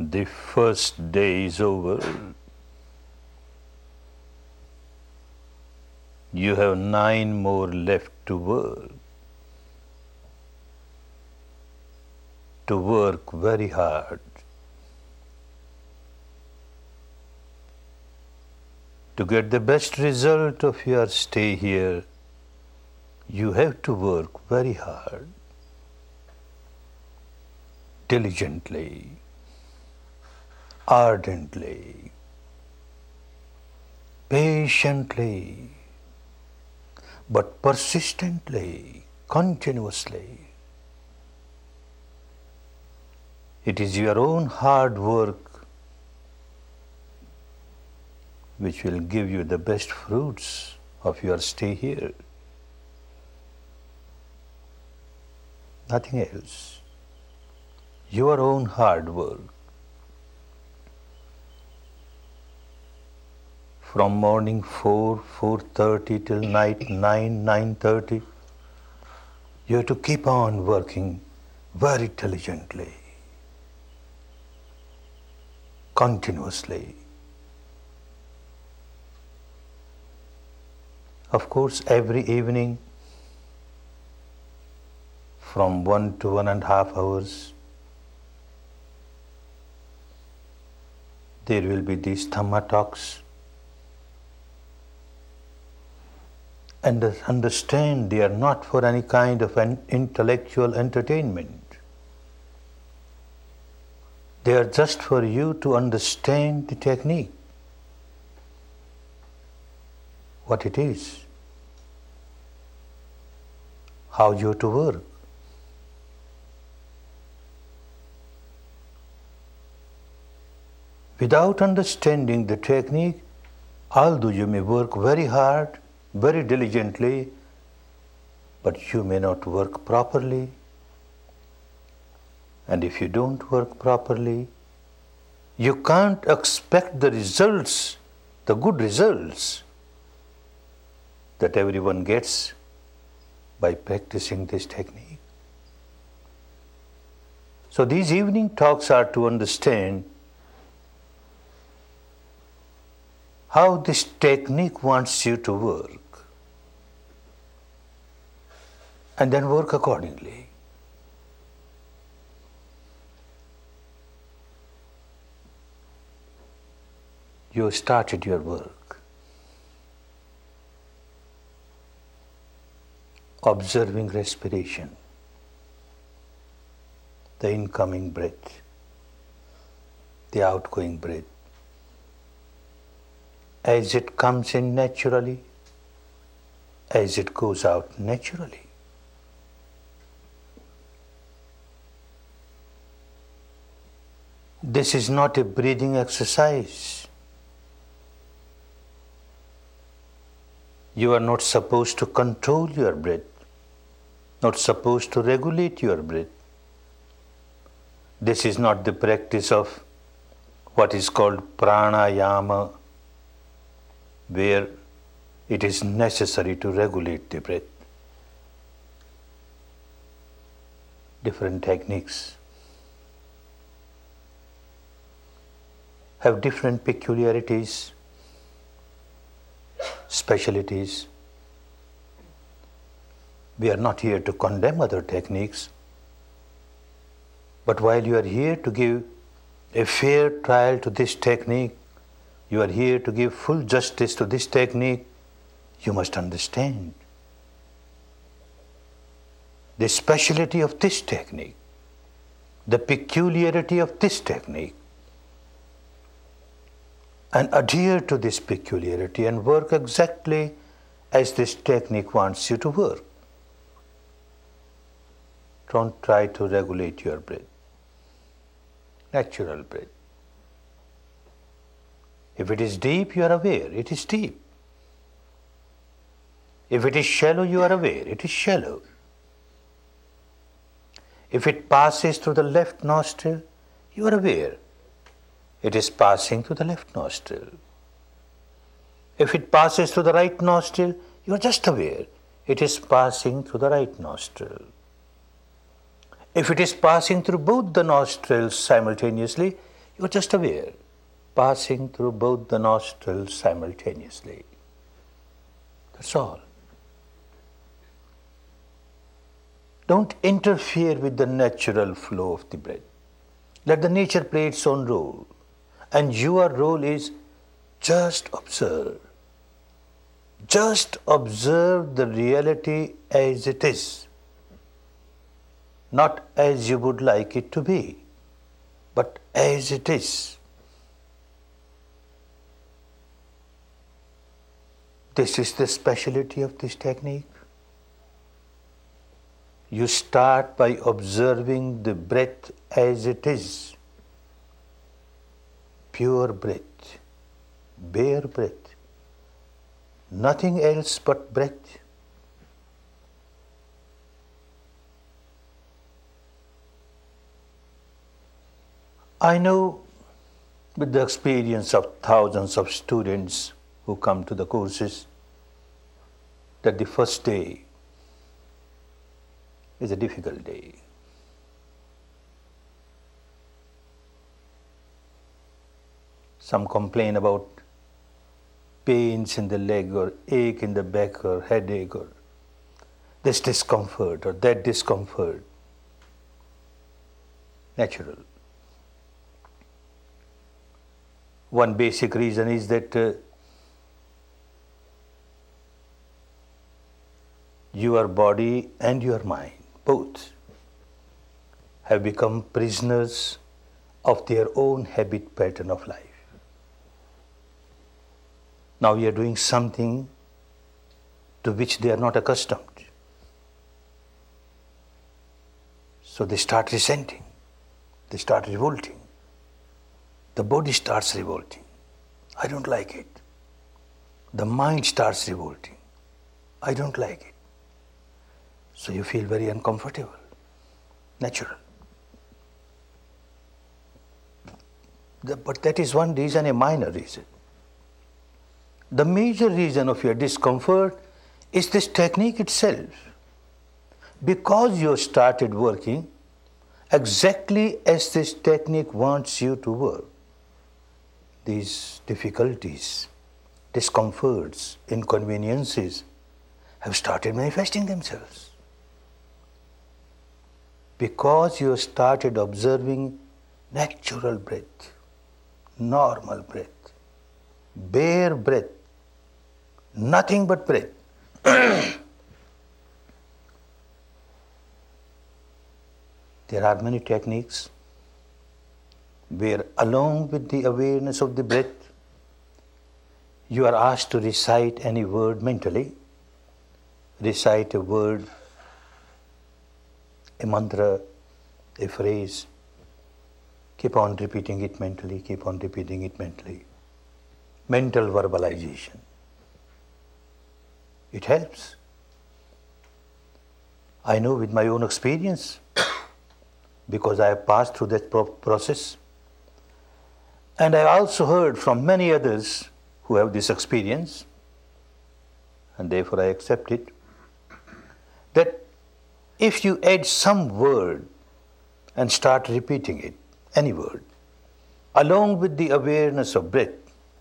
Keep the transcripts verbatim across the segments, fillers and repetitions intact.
The first day is over. You have nine more left to work. To work very hard. To get the best result of your stay here, you have to work very hard, diligently, ardently, patiently, but persistently, continuously. It is your own hard work which will give you the best fruits of your stay here. Nothing else. Your own hard work. From morning four, four thirty till night nine, nine thirty, you have to keep on working very diligently, continuously. Of course, every evening, from one to one and a half hours, there will be these Dhamma talks. And understand they are not for any kind of an intellectual entertainment. They are just for you to understand the technique, what it is, how you have to work. Without understanding the technique, although you may work very hard, very diligently, but you may not work properly. And if you don't work properly, you can't expect the results, the good results that everyone gets by practicing this technique. So these evening talks are to understand how this technique wants you to work, and then work accordingly. You have started your work, observing respiration, the incoming breath, the outgoing breath, as it comes in naturally, as it goes out naturally. This is not a breathing exercise. You are not supposed to control your breath, not supposed to regulate your breath. This is not the practice of what is called pranayama, where it is necessary to regulate the breath. Different techniques have different peculiarities, specialities. We are not here to condemn other techniques, but while you are here to give a fair trial to this technique, you are here to give full justice to this technique, you must understand the speciality of this technique, the peculiarity of this technique, and adhere to this peculiarity and work exactly as this technique wants you to work. Don't try to regulate your breath, natural breath. If it is deep, you are aware, it is deep. If it is shallow, you are aware, it is shallow. If it passes through the left nostril, you are aware, it is passing through the left nostril. If it passes through the right nostril, you are just aware, it is passing through the right nostril. If it is passing through both the nostrils simultaneously, You're just aware, passing through both the nostrils simultaneously. That's all. Don't interfere with the natural flow of the breath. Let the nature play its own role. And your role is just observe. Just observe the reality as it is. Not as you would like it to be, but as it is. This is the specialty of this technique. You start by observing the breath as it is. Pure breath, bare breath, nothing else but breath. I know with the experience of thousands of students who come to the courses that the first day is a difficult day. Some complain about pains in the leg or ache in the back or headache or this discomfort or that discomfort. Natural. One basic reason is that uh, your body and your mind, both, have become prisoners of their own habit pattern of life. Now you are doing something to which they are not accustomed. So they start resenting, they start revolting. The body starts revolting. I don't like it. The mind starts revolting. I don't like it. So you feel very uncomfortable. Natural. The, but that is one reason, a minor reason. The major reason of your discomfort is this technique itself. Because you started working exactly as this technique wants you to work, these difficulties, discomforts, inconveniences have started manifesting themselves. Because you started observing natural breath, normal breath, bare breath, nothing but breath. There are many techniques where, along with the awareness of the breath, you are asked to recite any word mentally. Recite a word, a mantra, a phrase. Keep on repeating it mentally, keep on repeating it mentally. Mental verbalization. It helps. I know with my own experience, because I have passed through that pro- process. And I also heard from many others who have this experience, and therefore I accept it, that if you add some word and start repeating it, any word, along with the awareness of breath,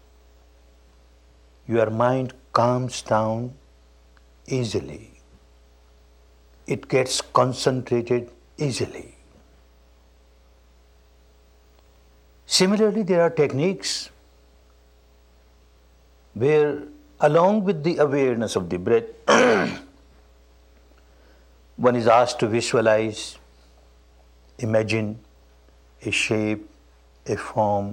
your mind calms down easily. It gets concentrated easily. Similarly, there are techniques where, along with the awareness of the breath, one is asked to visualize, imagine a shape, a form,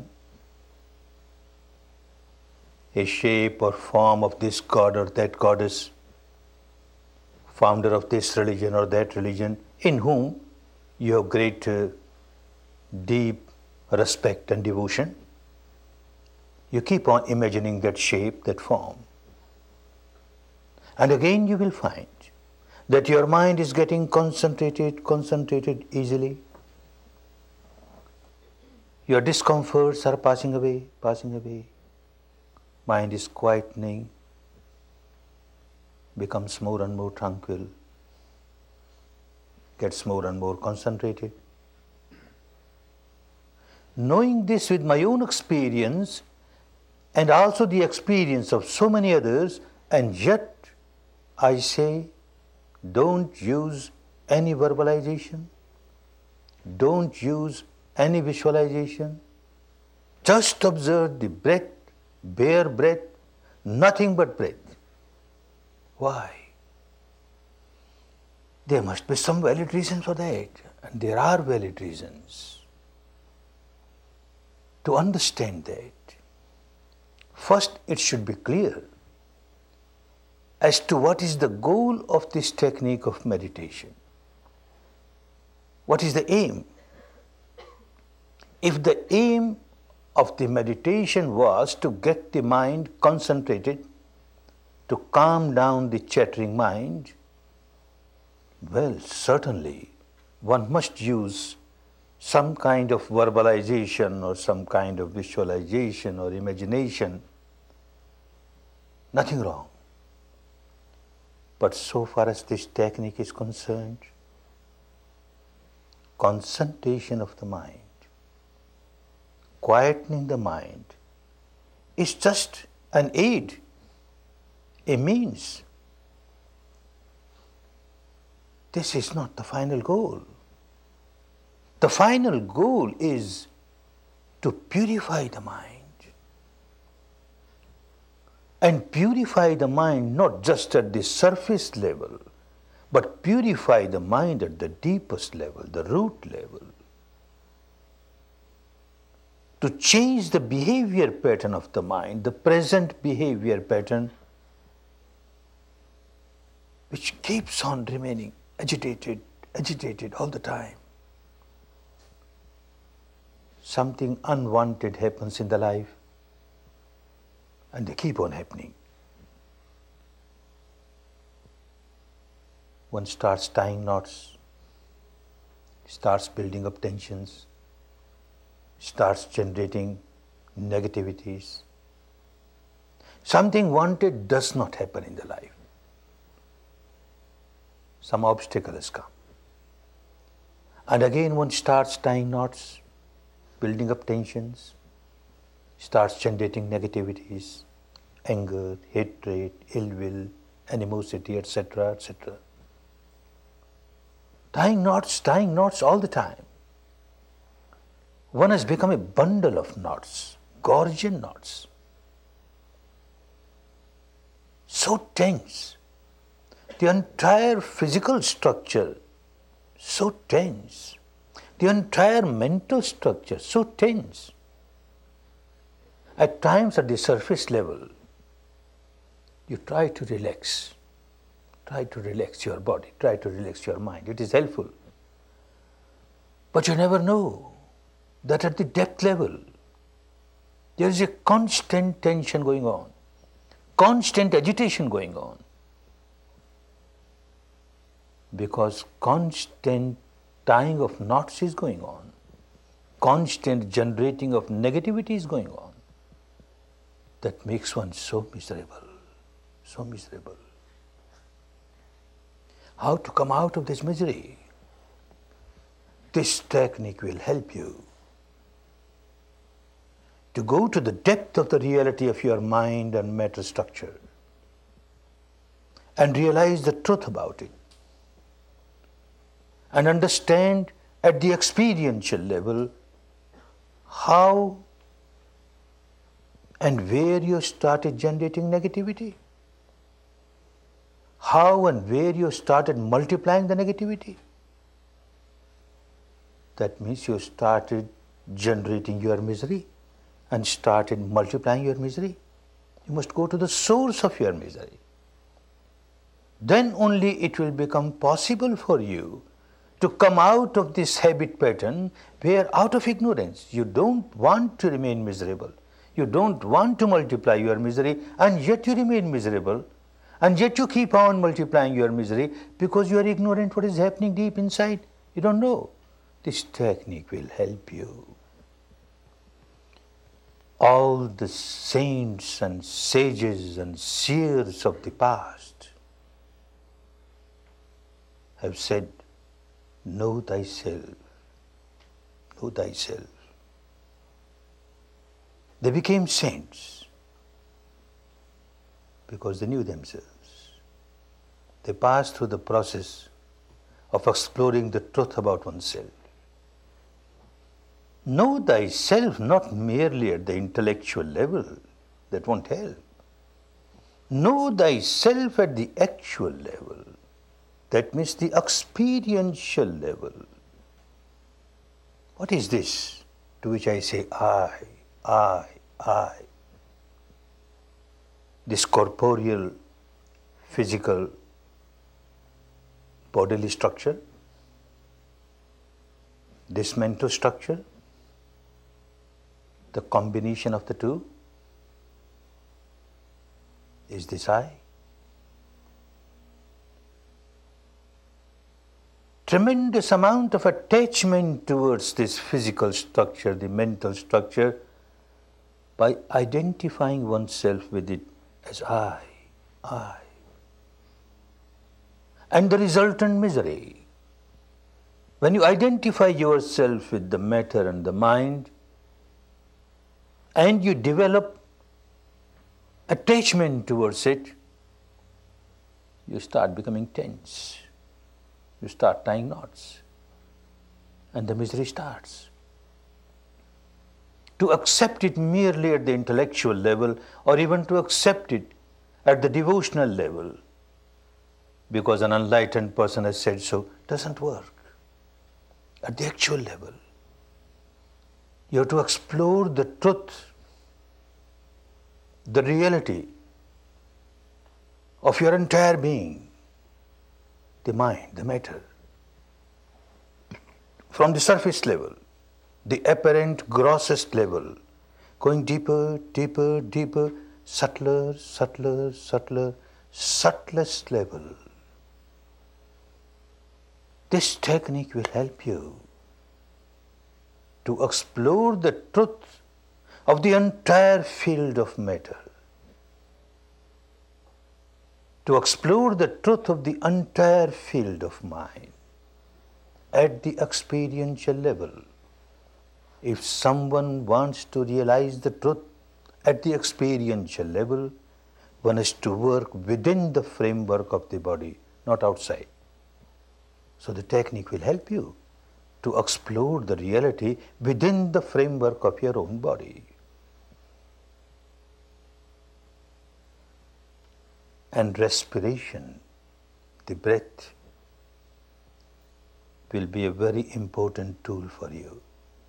a shape or form of this god or that goddess, founder of this religion or that religion, in whom you have great, uh, deep respect and devotion. You keep on imagining that shape, that form. And again you will find that your mind is getting concentrated, concentrated easily. Your discomforts are passing away, passing away. Mind is quietening, becomes more and more tranquil, gets more and more concentrated. knowing this with my own experience and also the experience of so many others, and yet I say, don't use any verbalization, don't use any visualization, just observe the breath, bare breath, nothing but breath. Why? There must be some valid reason for that, and there are valid reasons to understand that. First, it should be clear as to what is the goal of this technique of meditation. What is the aim? If the aim of the meditation was to get the mind concentrated, to calm down the chattering mind, well, certainly one must use some kind of verbalization or some kind of visualization or imagination. Nothing wrong. But so far as this technique is concerned, concentration of the mind, quietening the mind, is just an aid, a means. This is not the final goal. The final goal is to purify the mind. And purify the mind not just at the surface level, but purify the mind at the deepest level, the root level. To change the behavior pattern of the mind, the present behavior pattern, which keeps on remaining agitated, agitated all the time. Something unwanted happens in the life, and they keep on happening. One starts tying knots, starts building up tensions, starts generating negativities. Something wanted does not happen in the life. Some obstacle has come. And again one starts tying knots, building up tensions, starts generating negativities, anger, hatred, ill will, animosity, et cetera, et cetera. Tying knots, tying knots all the time. One has become a bundle of knots, Gordian knots. So tense. The entire physical structure, so tense. The entire mental structure, so tense. At times at the surface level, you try to relax. Try to relax your body, try to relax your mind. It is helpful. But you never know that at the depth level, there is a constant tension going on, constant agitation going on. Because constant tying of knots is going on, constant generating of negativity is going on. That makes one so miserable, so miserable. How to come out of this misery? This technique will help you to go to the depth of the reality of your mind and matter structure and realize the truth about it and understand at the experiential level how and where you started generating negativity, how and where you started multiplying the negativity. That means you started generating your misery and started multiplying your misery. You must go to the source of your misery. Then only it will become possible for you to come out of this habit pattern where out of ignorance you don't want to remain miserable. You don't want to multiply your misery, and yet you remain miserable, and yet you keep on multiplying your misery because you are ignorant what is happening deep inside. You don't know. This technique will help you. All the saints and sages and seers of the past have said, know thyself, know thyself. They became saints because they knew themselves. They passed through the process of exploring the truth about oneself. Know thyself not merely at the intellectual level, that won't help. Know thyself at the actual level, that means the experiential level. What is this to which I say I, I, I? This corporeal, physical, bodily structure, this mental structure, the combination of the two, is this I? Tremendous amount of attachment towards this physical structure, the mental structure, by identifying oneself with it as I, I. And the resultant misery. When you identify yourself with the matter and the mind, and you develop attachment towards it, you start becoming tense. You start tying knots. And the misery starts. To accept it merely at the intellectual level, or even to accept it at the devotional level, because an enlightened person has said so, doesn't work. At the actual level, you have to explore the truth, the reality of your entire being, the mind, the matter, from the surface level, the apparent grossest level, going deeper, deeper, deeper, subtler, subtler, subtler, subtlest level. This technique will help you to explore the truth of the entire field of matter, to explore the truth of the entire field of mind at the experiential level. If someone wants to realize the truth at the experiential level, one has to work within the framework of the body, not outside. So the technique will help you to explore the reality within the framework of your own body. And respiration, the breath, will be a very important tool for you.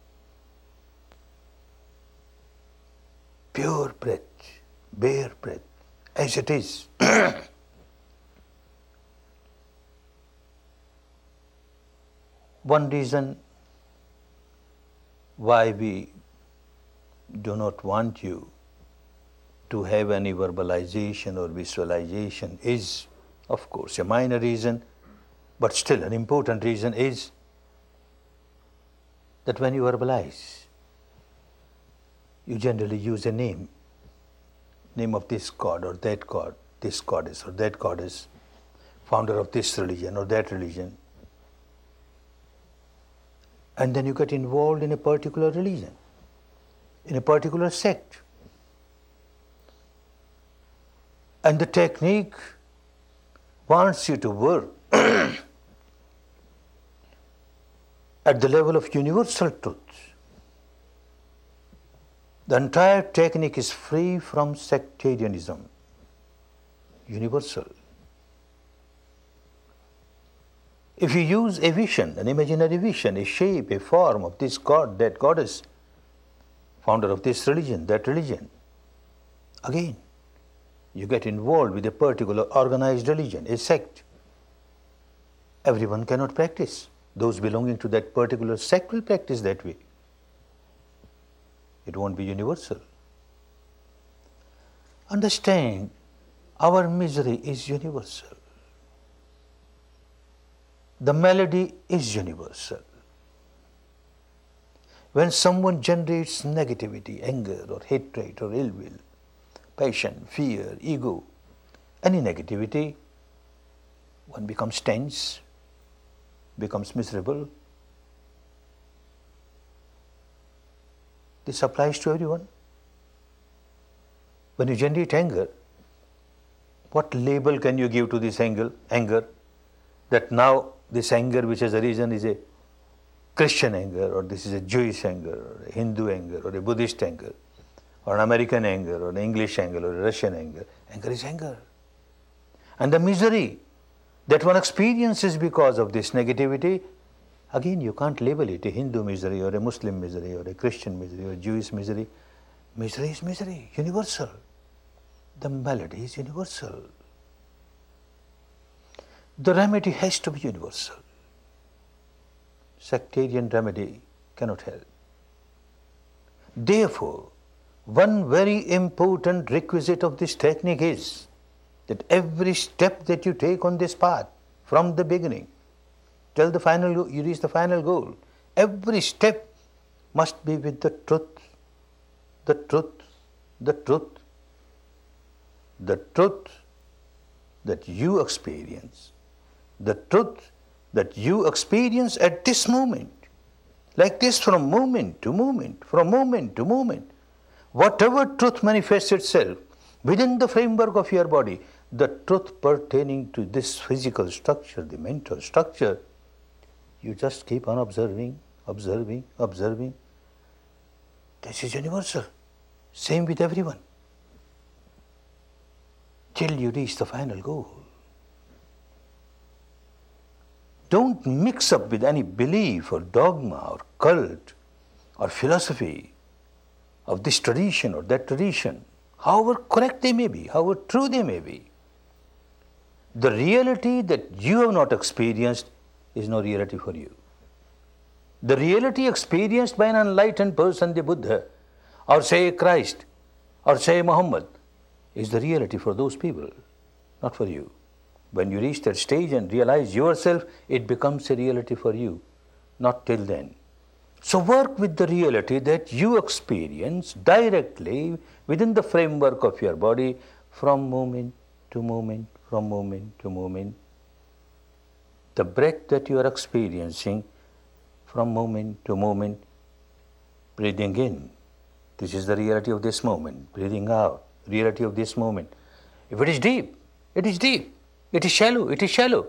Pure breath, bare breath, as it is. One reason why we do not want you to have any verbalization or visualization is, of course, a minor reason, but still an important reason is that when you verbalize, you generally use a name, name of this god or that god, this goddess or that goddess, founder of this religion or that religion. And then you get involved in a particular religion, in a particular sect. And the technique wants you to work at the level of universal truth. The entire technique is free from sectarianism, universal. If you use a vision, an imaginary vision, a shape, a form of this god, that goddess, founder of this religion, that religion, again, you get involved with a particular organized religion, a sect. Everyone cannot practice. Those belonging to that particular sect will practice that way. It won't be universal. Understand, our misery is universal. The malady is universal. When someone generates negativity, anger or hatred or ill will, passion, fear, ego, any negativity, one becomes tense, becomes miserable. This applies to everyone. When you generate anger, what label can you give to this anger? Anger, that now this anger which has arisen is a Christian anger, or this is a Jewish anger, or a Hindu anger, or a Buddhist anger, or an American anger, or an English anger, or a Russian anger. Anger is anger. And the misery that one experiences because of this negativity, again you can't label it a Hindu misery, or a Muslim misery, or a Christian misery, or a Jewish misery. Misery is misery, universal. The malady is universal. The remedy has to be universal. Sectarian remedy cannot help. Therefore, one very important requisite of this technique is that every step that you take on this path, from the beginning till the final, you reach the final goal, every step must be with the truth, the truth, the truth, the truth that you experience, the truth that you experience at this moment, like this, from moment to moment, from moment to moment. Whatever truth manifests itself within the framework of your body, the truth pertaining to this physical structure, the mental structure, you just keep on observing, observing, observing. This is universal. Same with everyone. Till you reach the final goal. Don't mix up with any belief or dogma or cult or philosophy of this tradition or that tradition, however correct they may be, however true they may be. The reality that you have not experienced is no reality for you. The reality experienced by an enlightened person, the Buddha, or say Christ, or say Muhammad, is the reality for those people, not for you. When you reach that stage and realize yourself, it becomes a reality for you, not till then. So work with the reality that you experience directly within the framework of your body, from moment to moment, from moment to moment. The breath that you are experiencing from moment to moment, breathing in. This is the reality of this moment. Breathing out, reality of this moment. If it is deep, it is deep. It is shallow, it is shallow.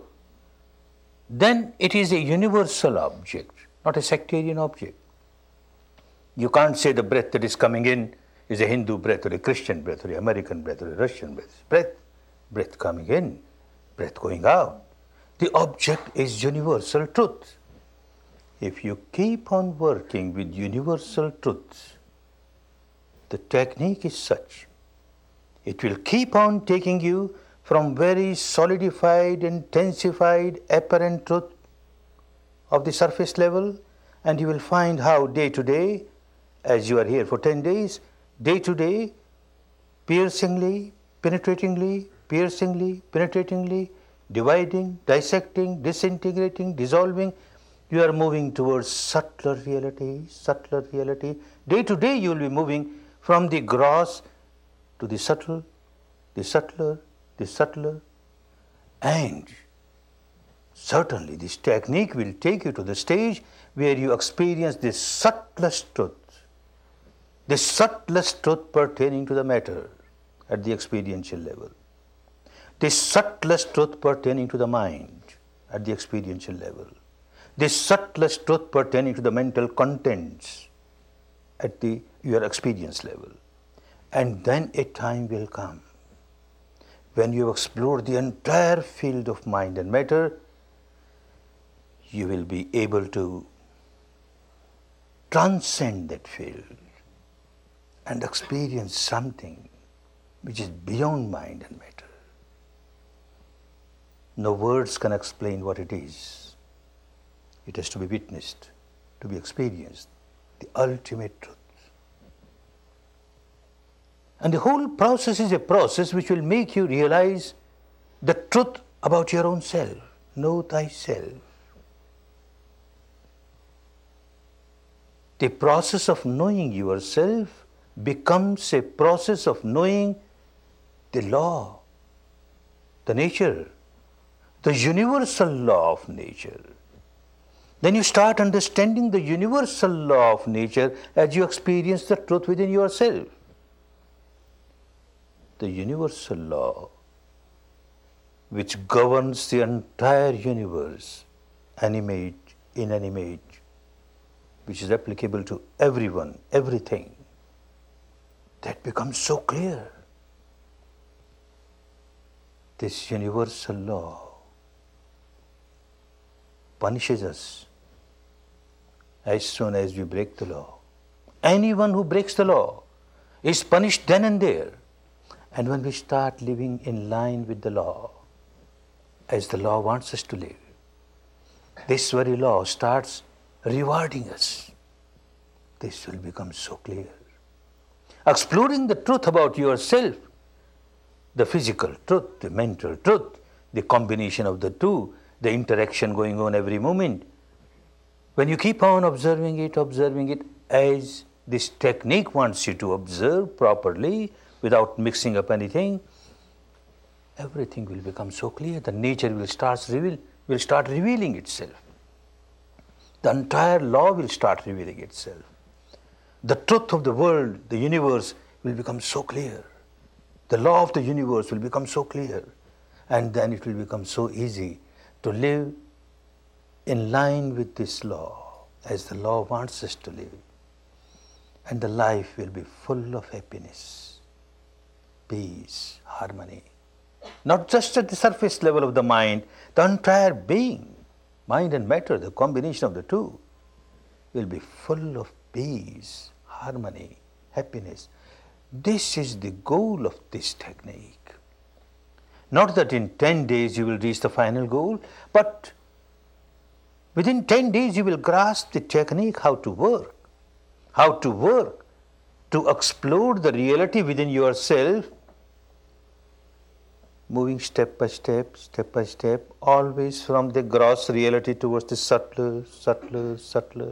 Then it is a universal object, not a sectarian object. You can't say the breath that is coming in is a Hindu breath, or a Christian breath, or an American breath, or a Russian breath. Breath, breath coming in, breath going out. The object is universal truth. If you keep on working with universal truths, the technique is such, it will keep on taking you from very solidified, intensified, apparent truth of the surface level, and you will find how day to day, as you are here for ten days, day to day, piercingly, penetratingly, piercingly, penetratingly, dividing, dissecting, disintegrating, dissolving, you are moving towards subtler reality, subtler reality. Day to day you will be moving from the gross to the subtle, the subtler, the subtler, and certainly this technique will take you to the stage where you experience this subtlest truth, the subtlest truth pertaining to the matter at the experiential level, the subtlest truth pertaining to the mind at the experiential level, the subtlest truth pertaining to the mental contents at the your experience level. And then a time will come when you have explored the entire field of mind and matter, you will be able to transcend that field and experience something which is beyond mind and matter. No words can explain what it is. It has to be witnessed, to be experienced, the ultimate truth. And the whole process is a process which will make you realize the truth about your own self. Know thyself. The process of knowing yourself becomes a process of knowing the law, the nature, the universal law of nature. Then you start understanding the universal law of nature as you experience the truth within yourself. the universal law which governs the entire universe, animate, inanimate, which is applicable to everyone, everything, that becomes so clear. This universal law punishes us as soon as we break the law. Anyone who breaks the law is punished then and there. And when we start living in line with the law, as the law wants us to live, this very law starts rewarding us. This will become so clear. Exploring the truth about yourself, the physical truth, the mental truth, the combination of the two, the interaction going on every moment. When you keep on observing it, observing it as this technique wants you to observe properly without mixing up anything, everything will become so clear. The nature will start, reveal, will start revealing itself. The entire law will start revealing itself. The truth of the world, the universe, will become so clear. The law of the universe will become so clear. And then it will become so easy to live in line with this law, as the law wants us to live. And the life will be full of happiness, peace, harmony. Not just at the surface level of the mind, the entire being, mind and matter, the combination of the two, will be full of peace, harmony, happiness. This is the goal of this technique. Not that in ten days you will reach the final goal, but within ten days you will grasp the technique, how to work, how to work, to explore the reality within yourself, moving step by step, step by step, always from the gross reality towards the subtler, subtler, subtler,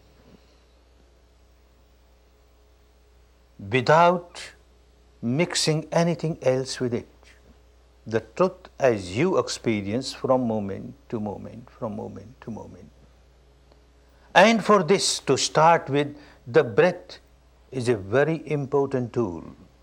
without mixing anything else with it. The truth as you experience from moment to moment, from moment to moment. And for this, to start with, the breath is a very important tool.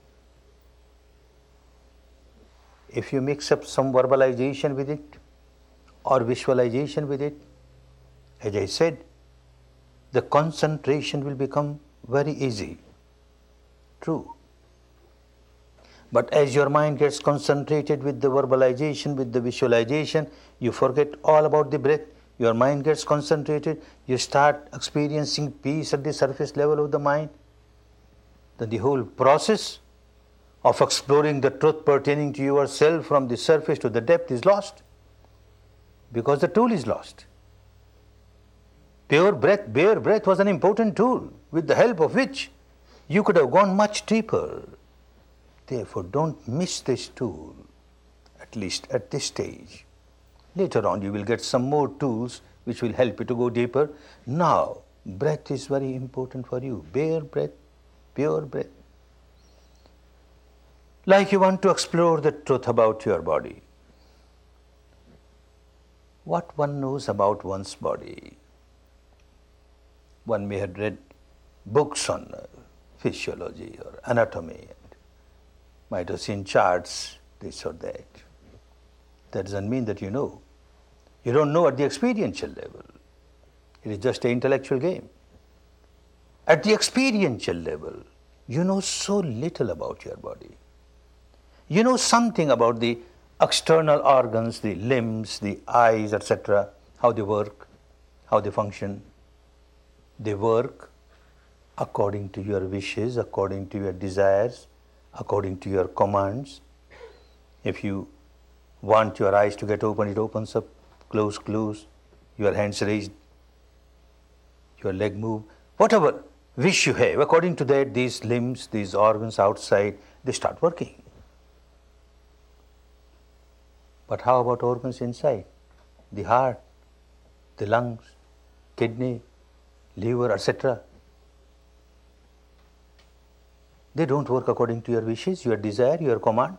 If you mix up some verbalization with it or visualization with it, as I said, the concentration will become very easy. True. But as your mind gets concentrated with the verbalization, with the visualization, you forget all about the breath. Your mind gets concentrated, you start experiencing peace at the surface level of the mind. Then the whole process of exploring the truth pertaining to yourself from the surface to the depth is lost, because the tool is lost. Pure breath, bare breath was an important tool with the help of which you could have gone much deeper. Therefore, don't miss this tool, at least at this stage. Later on, you will get some more tools which will help you to go deeper. Now, breath is very important for you. Bare breath, pure breath. Like you want to explore the truth about your body. What one knows about one's body. One may have read books on uh, physiology or anatomy, and might have seen charts, this or that. That doesn't mean that you know. You don't know at the experiential level. It is just an intellectual game. At the experiential level, you know so little about your body. You know something about the external organs, the limbs, the eyes, et cetera, how they work, how they function. They work according to your wishes, according to your desires, according to your commands. If you want your eyes to get open, it opens up, close, close, your hands raised, your leg move, whatever wish you have, according to that, these limbs, these organs outside, they start working. But how about organs inside? The heart, the lungs, kidney, liver, et cetera. They don't work according to your wishes, your desire, your command.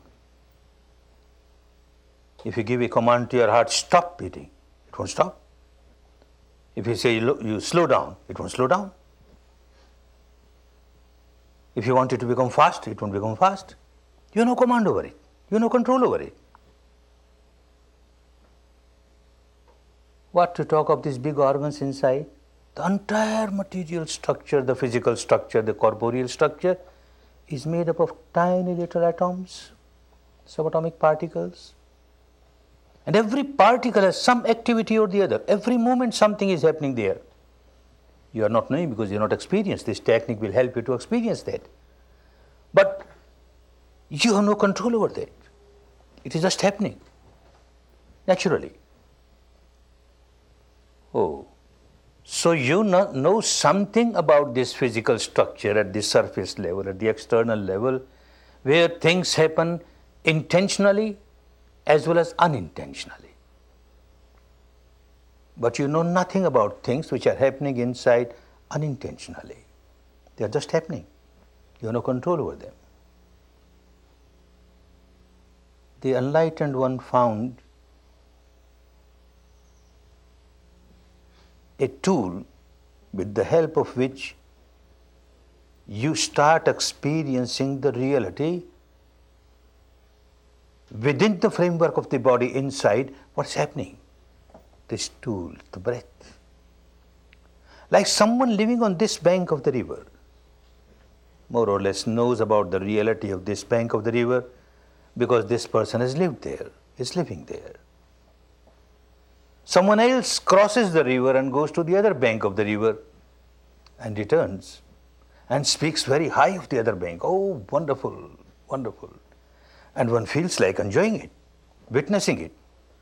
If you give a command to your heart, stop beating, it won't stop. If you say you slow down, it won't slow down. If you want it to become fast, it won't become fast. You have no command over it. You have no control over it. What to talk of these big organs inside? The entire material structure, the physical structure, the corporeal structure is made up of tiny little atoms, subatomic particles. And every particle has some activity or the other. Every moment something is happening there. You are not knowing because you are not experienced. This technique will help you to experience that. But you have no control over that. It is just happening naturally. Oh, so you know, know something about this physical structure at the surface level, at the external level, where things happen intentionally as well as unintentionally. But you know nothing about things which are happening inside unintentionally. They are just happening. You have no control over them. The enlightened one found a tool with the help of which you start experiencing the reality within the framework of the body inside what's happening. This tool, the breath. Like someone living on this bank of the river, more or less knows about the reality of this bank of the river because this person has lived there, is living there. Someone else crosses the river and goes to the other bank of the river and returns and speaks very high of the other bank. Oh, wonderful, wonderful. And one feels like enjoying it, witnessing it.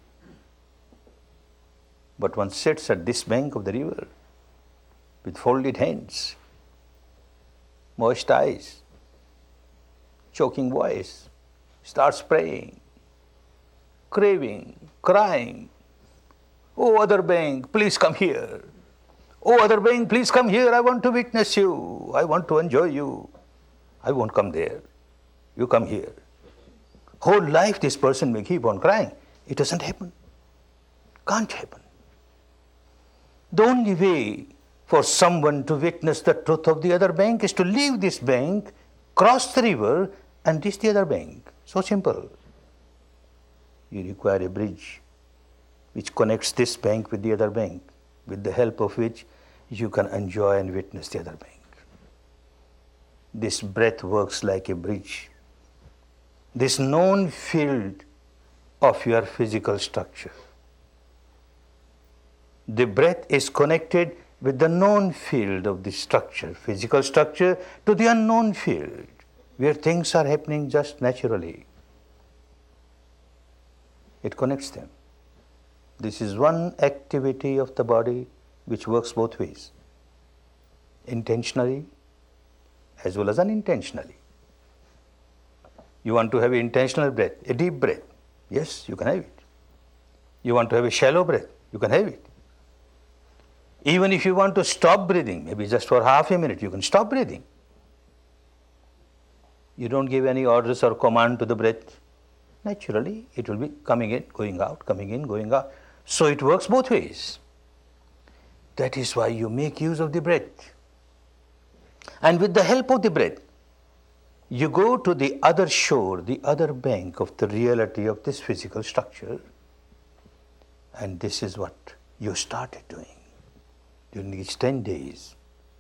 But one sits at this bank of the river with folded hands, moist eyes, choking voice, starts praying, craving, crying. Oh, other bank, please come here. Oh, other bank, please come here. I want to witness you. I want to enjoy you. I won't come there. You come here. Whole life this person may keep on crying. It doesn't happen. Can't happen. The only way for someone to witness the truth of the other bank is to leave this bank, cross the river, and reach the other bank. So simple. You require a bridge which connects this bank with the other bank, with the help of which you can enjoy and witness the other bank. This breath works like a bridge. This known field of your physical structure. The breath is connected with the known field of the structure, physical structure, to the unknown field, where things are happening just naturally. It connects them. This is one activity of the body which works both ways, intentionally as well as unintentionally. You want to have an intentional breath, a deep breath. Yes, you can have it. You want to have a shallow breath, you can have it. Even if you want to stop breathing, maybe just for half a minute, you can stop breathing. You don't give any orders or command to the breath. Naturally, it will be coming in, going out, coming in, going out. So it works both ways. That is why you make use of the breath. And with the help of the breath, you go to the other shore, the other bank of the reality of this physical structure. And this is what you started doing during these ten days.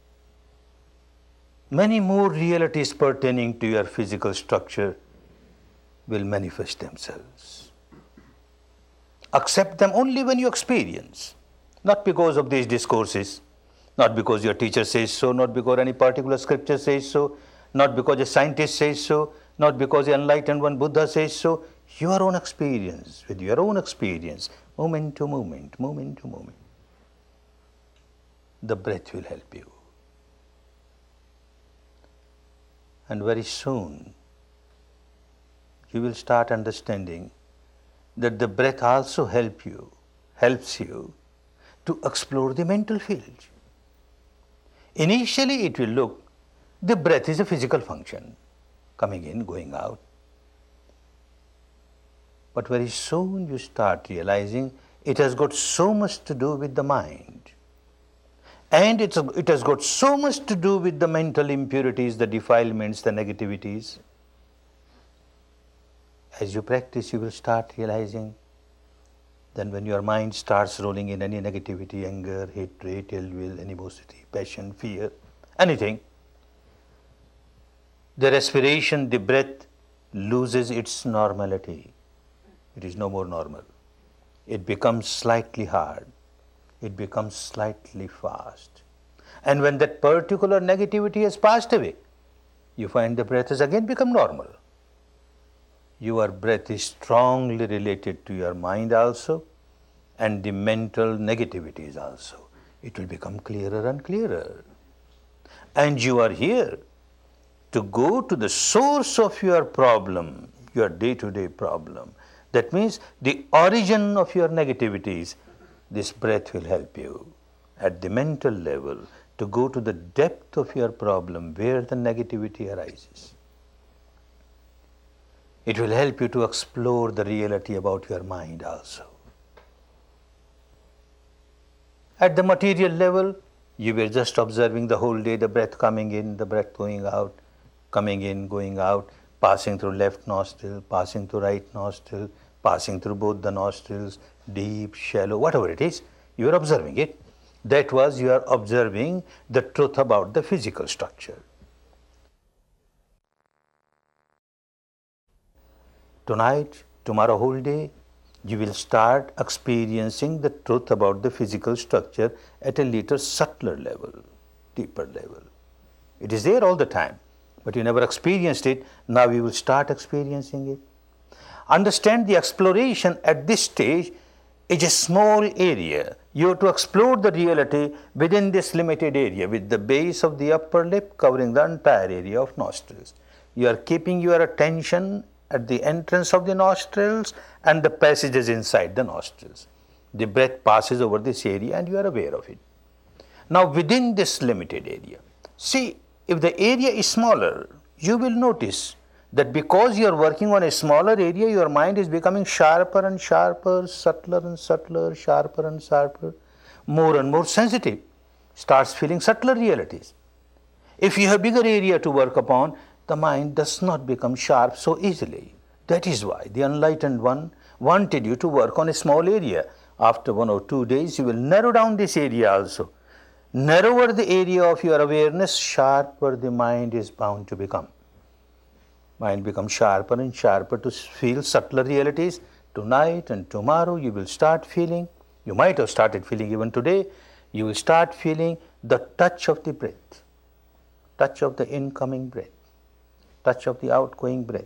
Many more realities pertaining to your physical structure will manifest themselves. Accept them only when you experience, not because of these discourses, not because your teacher says so, not because any particular scripture says so, not because a scientist says so, not because the enlightened one Buddha says so. Your own experience, with your own experience, moment to moment, moment to moment. The breath will help you. And very soon, you will start understanding that the breath also help you, helps you to explore the mental field. Initially, it will look, the breath is a physical function, coming in, going out. But very soon you start realizing it has got so much to do with the mind. And it's, it has got so much to do with the mental impurities, the defilements, the negativities. As you practice, you will start realizing then when your mind starts rolling in any negativity, anger, hatred, ill will, animosity, passion, fear, anything, the respiration, the breath loses its normality. It is no more normal. It becomes slightly hard. It becomes slightly fast. And when that particular negativity has passed away, you find the breath has again become normal. Your breath is strongly related to your mind also, and the mental negativities also. It will become clearer and clearer. And you are here to go to the source of your problem, your day-to-day problem. That means the origin of your negativities. This breath will help you at the mental level to go to the depth of your problem where the negativity arises. It will help you to explore the reality about your mind also. At the material level, you were just observing the whole day the breath coming in, the breath going out, coming in, going out, passing through left nostril, passing through right nostril, passing through both the nostrils, deep, shallow, whatever it is, you are observing it. That was you are observing the truth about the physical structure. Tonight, tomorrow whole day, you will start experiencing the truth about the physical structure at a little subtler level, deeper level. It is there all the time, but you never experienced it. Now you will start experiencing it. Understand the exploration at this stage is a small area. You have to explore the reality within this limited area with the base of the upper lip covering the entire area of nostrils. You are keeping your attention at the entrance of the nostrils and the passages inside the nostrils. The breath passes over this area and you are aware of it. Now within this limited area, see, if the area is smaller, you will notice that because you are working on a smaller area, your mind is becoming sharper and sharper, subtler and subtler, sharper and sharper, more and more sensitive, starts feeling subtler realities. If you have bigger area to work upon, the mind does not become sharp so easily. That is why the enlightened one wanted you to work on a small area. After one or two days, you will narrow down this area also. Narrower the area of your awareness, sharper the mind is bound to become. Mind becomes sharper and sharper to feel subtler realities. Tonight and tomorrow you will start feeling, you might have started feeling even today, you will start feeling the touch of the breath, touch of the incoming breath, touch of the outgoing breath.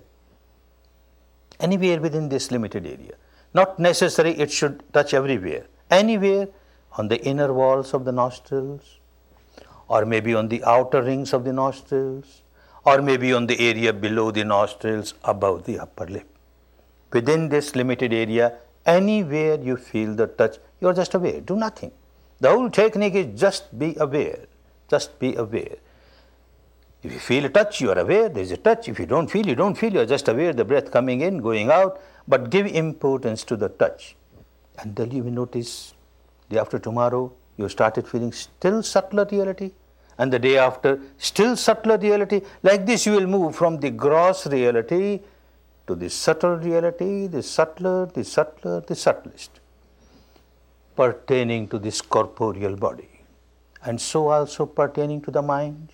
Anywhere within this limited area. Not necessary it should touch everywhere. Anywhere on the inner walls of the nostrils, or maybe on the outer rings of the nostrils, or maybe on the area below the nostrils above the upper lip. Within this limited area, anywhere you feel the touch, you are just aware, do nothing. The whole technique is just be aware, just be aware. If you feel a touch, you are aware, there is a touch. If you don't feel, you don't feel, you are just aware, the breath coming in, going out, but give importance to the touch. And then you will notice, day after tomorrow, you started feeling still subtler reality, and the day after, still subtler reality. Like this, you will move from the gross reality to the subtle reality, the subtler, the subtler, the subtlest, pertaining to this corporeal body, and so also pertaining to the mind.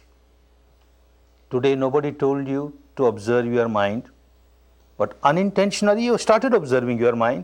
Today, nobody told you to observe your mind, but unintentionally you started observing your mind.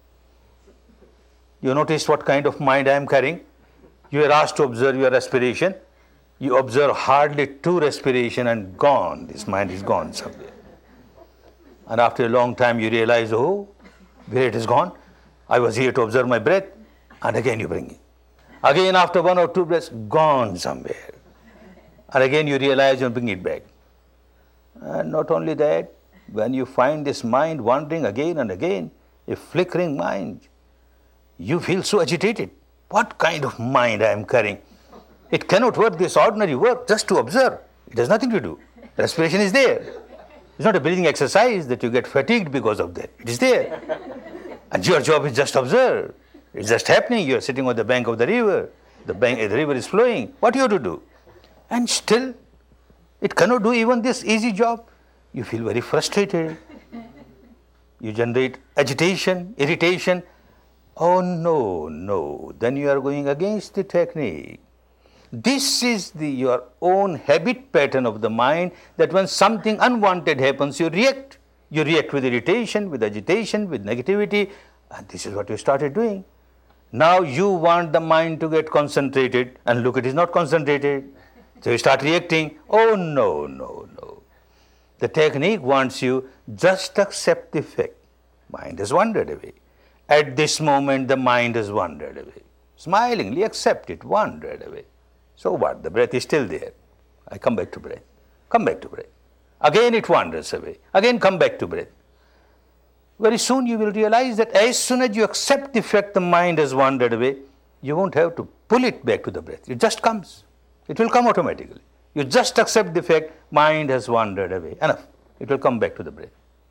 You noticed what kind of mind I am carrying. You are asked to observe your respiration. You observe hardly two respiration and gone. This mind is gone somewhere. And after a long time you realize, oh, where it is gone? I was here to observe my breath, and again you bring it. Again after one or two breaths, gone somewhere. And again you realize and bring it back. And not only that, when you find this mind wandering again and again, a flickering mind, you feel so agitated. What kind of mind I am carrying? It cannot work this ordinary work just to observe. It has nothing to do. Respiration is there. It's not a breathing exercise that you get fatigued because of that. It is there. And your job is just observe. It's just happening. You are sitting on the bank of the river. The, bank, the river is flowing. What you have to do? And still, it cannot do even this easy job. You feel very frustrated. you generate agitation, irritation. Oh no, no, then you are going against the technique. This is the, your own habit pattern of the mind, that when something unwanted happens, you react. You react with irritation, with agitation, with negativity, and this is what you started doing. Now you want the mind to get concentrated, and look, it is not concentrated. So you start reacting. Oh no, no, no. The technique wants you just accept the fact. Mind has wandered away. At this moment, the mind has wandered away. Smilingly accept it, wandered away. So what? The breath is still there. I come back to breath. Come back to breath. Again it wanders away. Again come back to breath. Very soon you will realize that as soon as you accept the fact the mind has wandered away, you won't have to pull it back to the breath. It just comes. It will come automatically. You just accept the fact mind has wandered away. Enough. It will come back to the breath.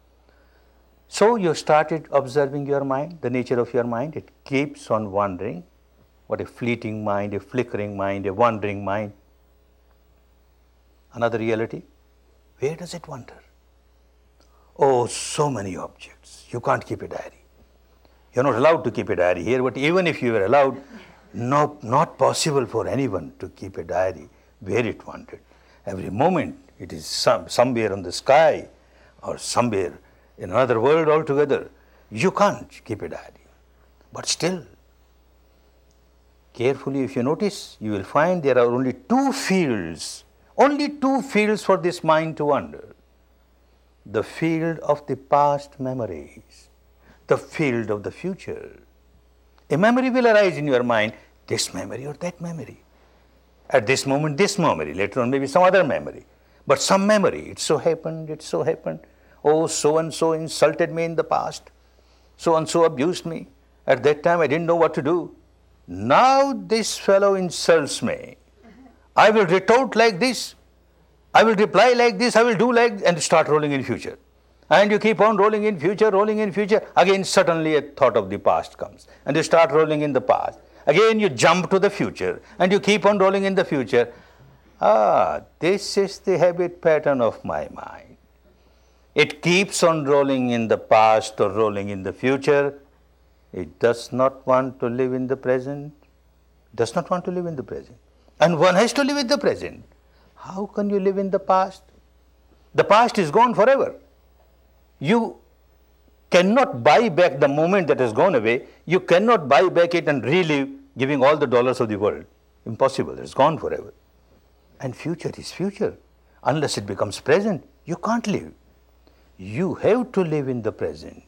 So you started observing your mind, the nature of your mind. It keeps on wandering. What a fleeting mind, a flickering mind, a wandering mind. Another reality. Where does it wander? Oh, so many objects. You can't keep a diary. You're not allowed to keep a diary here, but even if you were allowed, no, not possible for anyone to keep a diary where it wandered. Every moment it is some, somewhere on the sky or somewhere in another world altogether. You can't keep a diary. But still, carefully if you notice, you will find there are only two fields, only two fields for this mind to wander. The field of the past memories, the field of the future. A memory will arise in your mind, this memory or that memory. At this moment, this memory, later on maybe some other memory. But some memory, it so happened, it so happened. Oh, so-and-so insulted me in the past. So-and-so abused me. At that time I didn't know what to do. Now this fellow insults me. I will retort like this. I will reply like this. I will do like, and start rolling in future. And you keep on rolling in future, rolling in future. Again, suddenly a thought of the past comes. And you start rolling in the past. Again, you jump to the future. And you keep on rolling in the future. Ah, this is the habit pattern of my mind. It keeps on rolling in the past or rolling in the future. It does not want to live in the present. Does not want to live in the present. And one has to live in the present. How can you live in the past? The past is gone forever. You cannot buy back the moment that has gone away. You cannot buy back it and relive, giving all the dollars of the world. Impossible. It's gone forever. And future is future. Unless it becomes present, you can't live. You have to live in the present.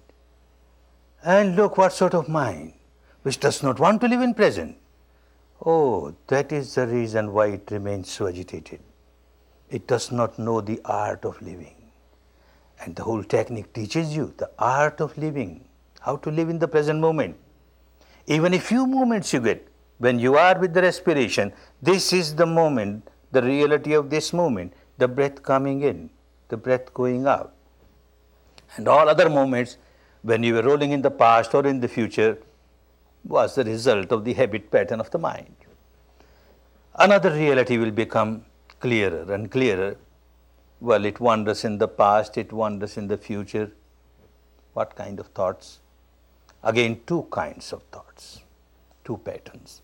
And look what sort of mind, which does not want to live in present. Oh, that is the reason why it remains so agitated. It does not know the art of living. And the whole technique teaches you the art of living, how to live in the present moment. Even a few moments you get, when you are with the respiration, this is the moment, the reality of this moment, the breath coming in, the breath going out. And all other moments, when you were rolling in the past or in the future, was the result of the habit pattern of the mind. Another reality will become clearer and clearer. Well, it wanders in the past, it wanders in the future. What kind of thoughts? Again, two kinds of thoughts, two patterns.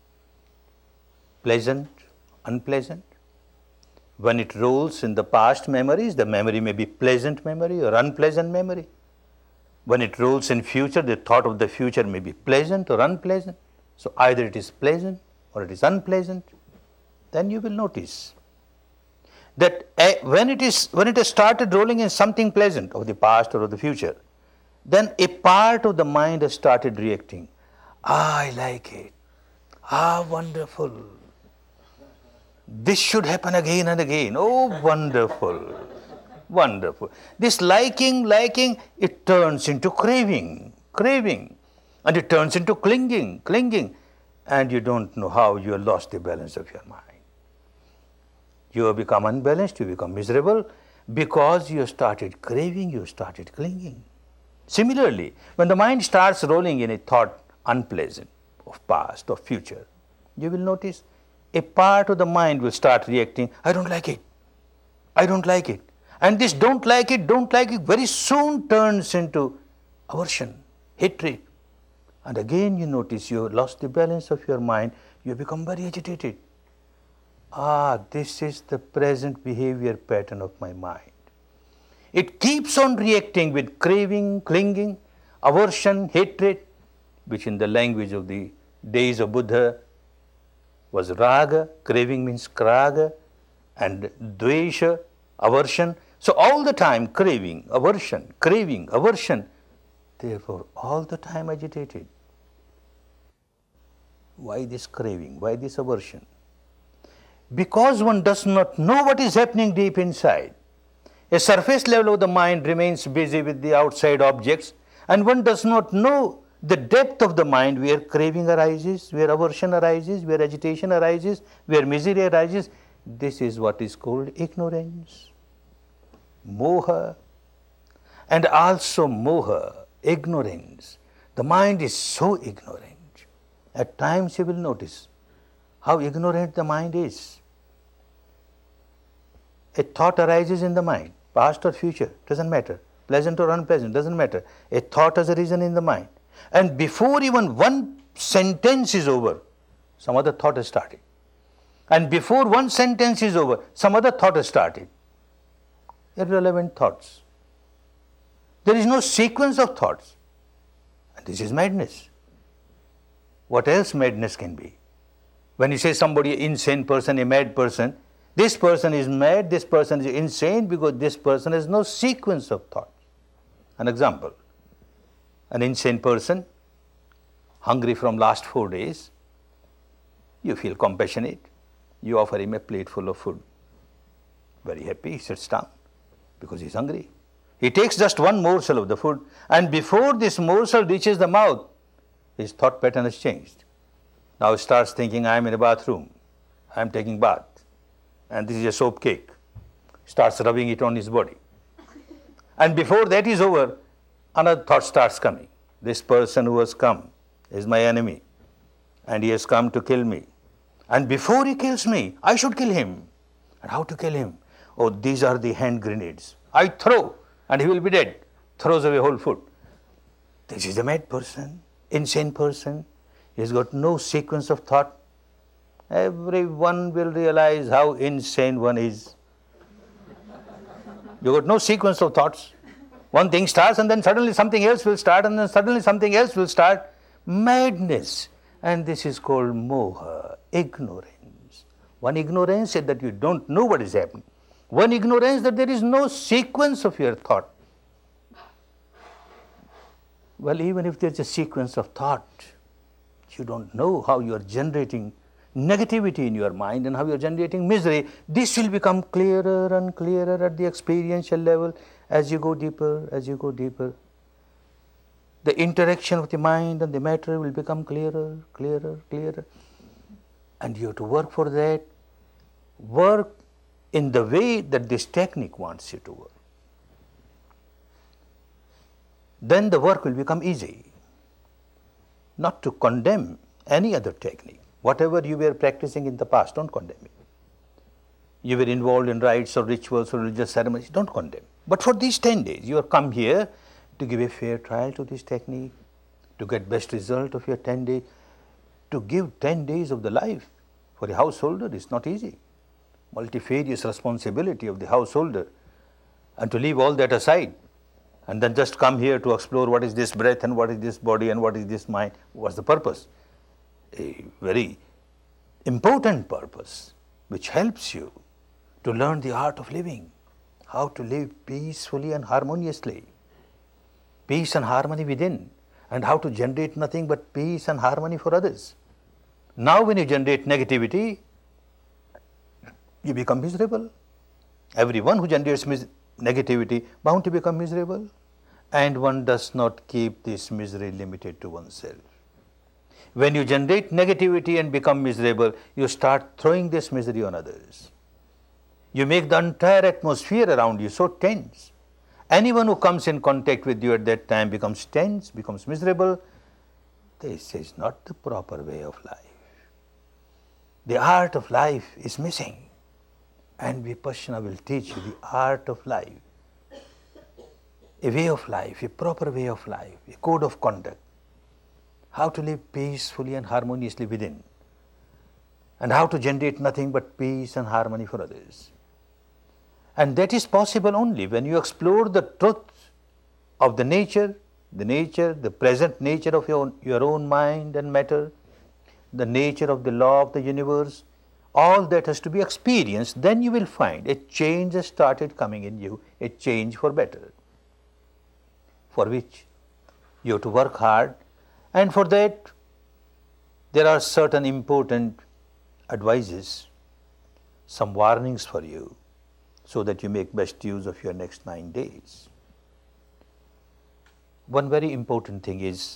Pleasant, unpleasant. When it rolls in the past memories, the memory may be pleasant memory or unpleasant memory. When it rolls in future, the thought of the future may be pleasant or unpleasant. So either it is pleasant or it is unpleasant. Then you will notice that when it is when it has started rolling in something pleasant of the past or of the future, then a part of the mind has started reacting. Ah, I like it. Ah, wonderful. This should happen again and again. Oh, wonderful. Wonderful. This liking, liking, it turns into craving, craving. And it turns into clinging, clinging. And you don't know how you have lost the balance of your mind. You have become unbalanced, you become miserable because you started craving, you started clinging. Similarly, when the mind starts rolling in a thought unpleasant of past or future, you will notice a part of the mind will start reacting, I don't like it, I don't like it. And this don't like it, don't like it very soon turns into aversion, hatred. And again you notice you lost the balance of your mind, you become very agitated. Ah, this is the present behavior pattern of my mind. It keeps on reacting with craving, clinging, aversion, hatred, which in the language of the days of Buddha was raga, craving means kraga, and dvesha, aversion. So all the time craving, aversion, craving, aversion, therefore all the time agitated. Why this craving? Why this aversion? Because one does not know what is happening deep inside. A surface level of the mind remains busy with the outside objects, and one does not know the depth of the mind where craving arises, where aversion arises, where agitation arises, where misery arises. This is what is called ignorance, moha, and also moha, ignorance. The mind is so ignorant. At times you will notice how ignorant the mind is. A thought arises in the mind, past or future, doesn't matter, pleasant or unpleasant, doesn't matter. A thought has arisen in the mind. And before even one sentence is over, some other thought has started. And before one sentence is over, some other thought has started. Irrelevant thoughts. There is no sequence of thoughts. And this is madness. What else madness can be? When you say somebody, an insane person, a mad person, this person is mad, this person is insane because this person has no sequence of thoughts. An example, an insane person, hungry from last four days, you feel compassionate, you offer him a plate full of food. Very happy, he sits down because he is hungry. He takes just one morsel of the food, and before this morsel reaches the mouth, his thought pattern has changed. Now he starts thinking, I am in a bathroom, I am taking bath, and this is a soap cake. Starts rubbing it on his body. And before that is over, another thought starts coming. This person who has come is my enemy, and he has come to kill me. And before he kills me, I should kill him. And how to kill him? Oh, these are the hand grenades. I throw, and he will be dead. Throws away whole food. This is a mad person, insane person. He has got no sequence of thought. Everyone will realize how insane one is. You got no sequence of thoughts. One thing starts and then suddenly something else will start and then suddenly something else will start. Madness. And this is called moha, ignorance. One ignorance is that you don't know what is happening. One ignorance that there is no sequence of your thought. Well, even if there's a sequence of thought, you don't know how you are generating negativity in your mind and how you are generating misery. This will become clearer and clearer at the experiential level as you go deeper, as you go deeper. The interaction of the mind and the matter will become clearer, clearer, clearer. And you have to work for that. Work in the way that this technique wants you to work. Then the work will become easy. Not to condemn any other technique. Whatever you were practicing in the past, don't condemn it. You were involved in rites or rituals or religious ceremonies, don't condemn. But for these ten days, you have come here to give a fair trial to this technique, to get best result of your ten days, to give ten days of the life. For a householder, it's not easy. Multifarious responsibility of the householder, and to leave all that aside, and then just come here to explore what is this breath and what is this body and what is this mind, what's the purpose? A very important purpose which helps you to learn the art of living, how to live peacefully and harmoniously, peace and harmony within, and how to generate nothing but peace and harmony for others. Now when you generate negativity, you become miserable. Everyone who generates mis- negativity bound to become miserable, and one does not keep this misery limited to oneself. When you generate negativity and become miserable, you start throwing this misery on others. You make the entire atmosphere around you so tense. Anyone who comes in contact with you at that time becomes tense, becomes miserable. This is not the proper way of life. The art of life is missing. And Vipassana will teach you the art of life. a way of life, a proper way of life, a code of conduct, how to live peacefully and harmoniously within, and how to generate nothing but peace and harmony for others. And that is possible only when you explore the truth of the nature, the nature, the present nature of your own, your own mind and matter, the nature of the law of the universe. All that has to be experienced. Then you will find a change has started coming in you, a change for better, for which you have to work hard. And for that, there are certain important advices, some warnings for you, so that you make best use of your next nine days. One very important thing is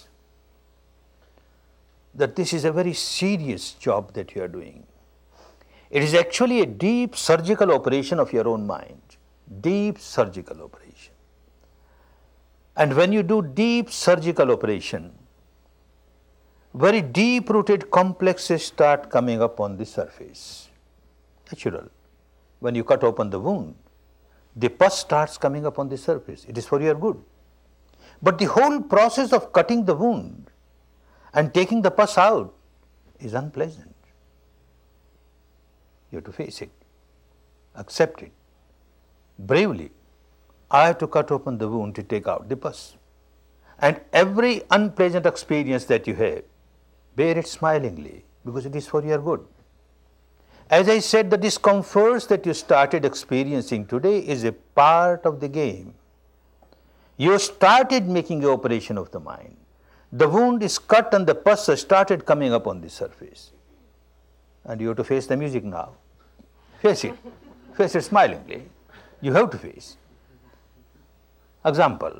that this is a very serious job that you are doing. It is actually a deep surgical operation of your own mind, deep surgical operation. And when you do deep surgical operation, very deep-rooted complexes start coming up on the surface. Natural. When you cut open the wound, the pus starts coming up on the surface. It is for your good. But the whole process of cutting the wound and taking the pus out is unpleasant. You have to face it, accept it, bravely. I have to cut open the wound to take out the pus. And every unpleasant experience that you have, bear it smilingly, because it is for your good. As I said, the discomforts that you started experiencing today is a part of the game. You started making an operation of the mind. The wound is cut and the pus has started coming up on the surface. And you have to face the music now. Face it. Face it smilingly. You have to face. Example.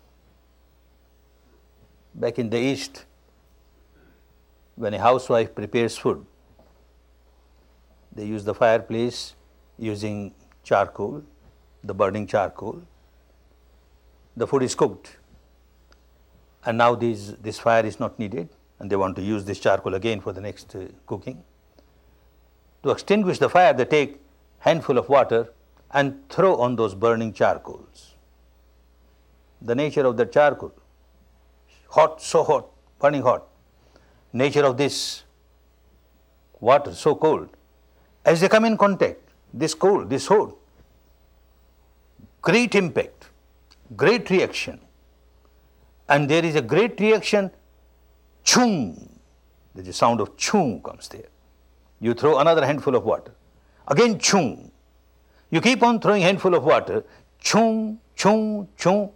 Back in the East, when a housewife prepares food, they use the fireplace using charcoal, the burning charcoal. The food is cooked. And now these, this fire is not needed, and they want to use this charcoal again for the next uh, cooking. To extinguish the fire, they take a handful of water and throw on those burning charcoals. The nature of the charcoal, hot, so hot, burning hot. Nature of this water, so cold. As they come in contact, this cold, this hot, great impact, great reaction. And there is a great reaction, chung. There's a sound of chung comes there. You throw another handful of water. Again chung. You keep on throwing handful of water, chung, chung, chung,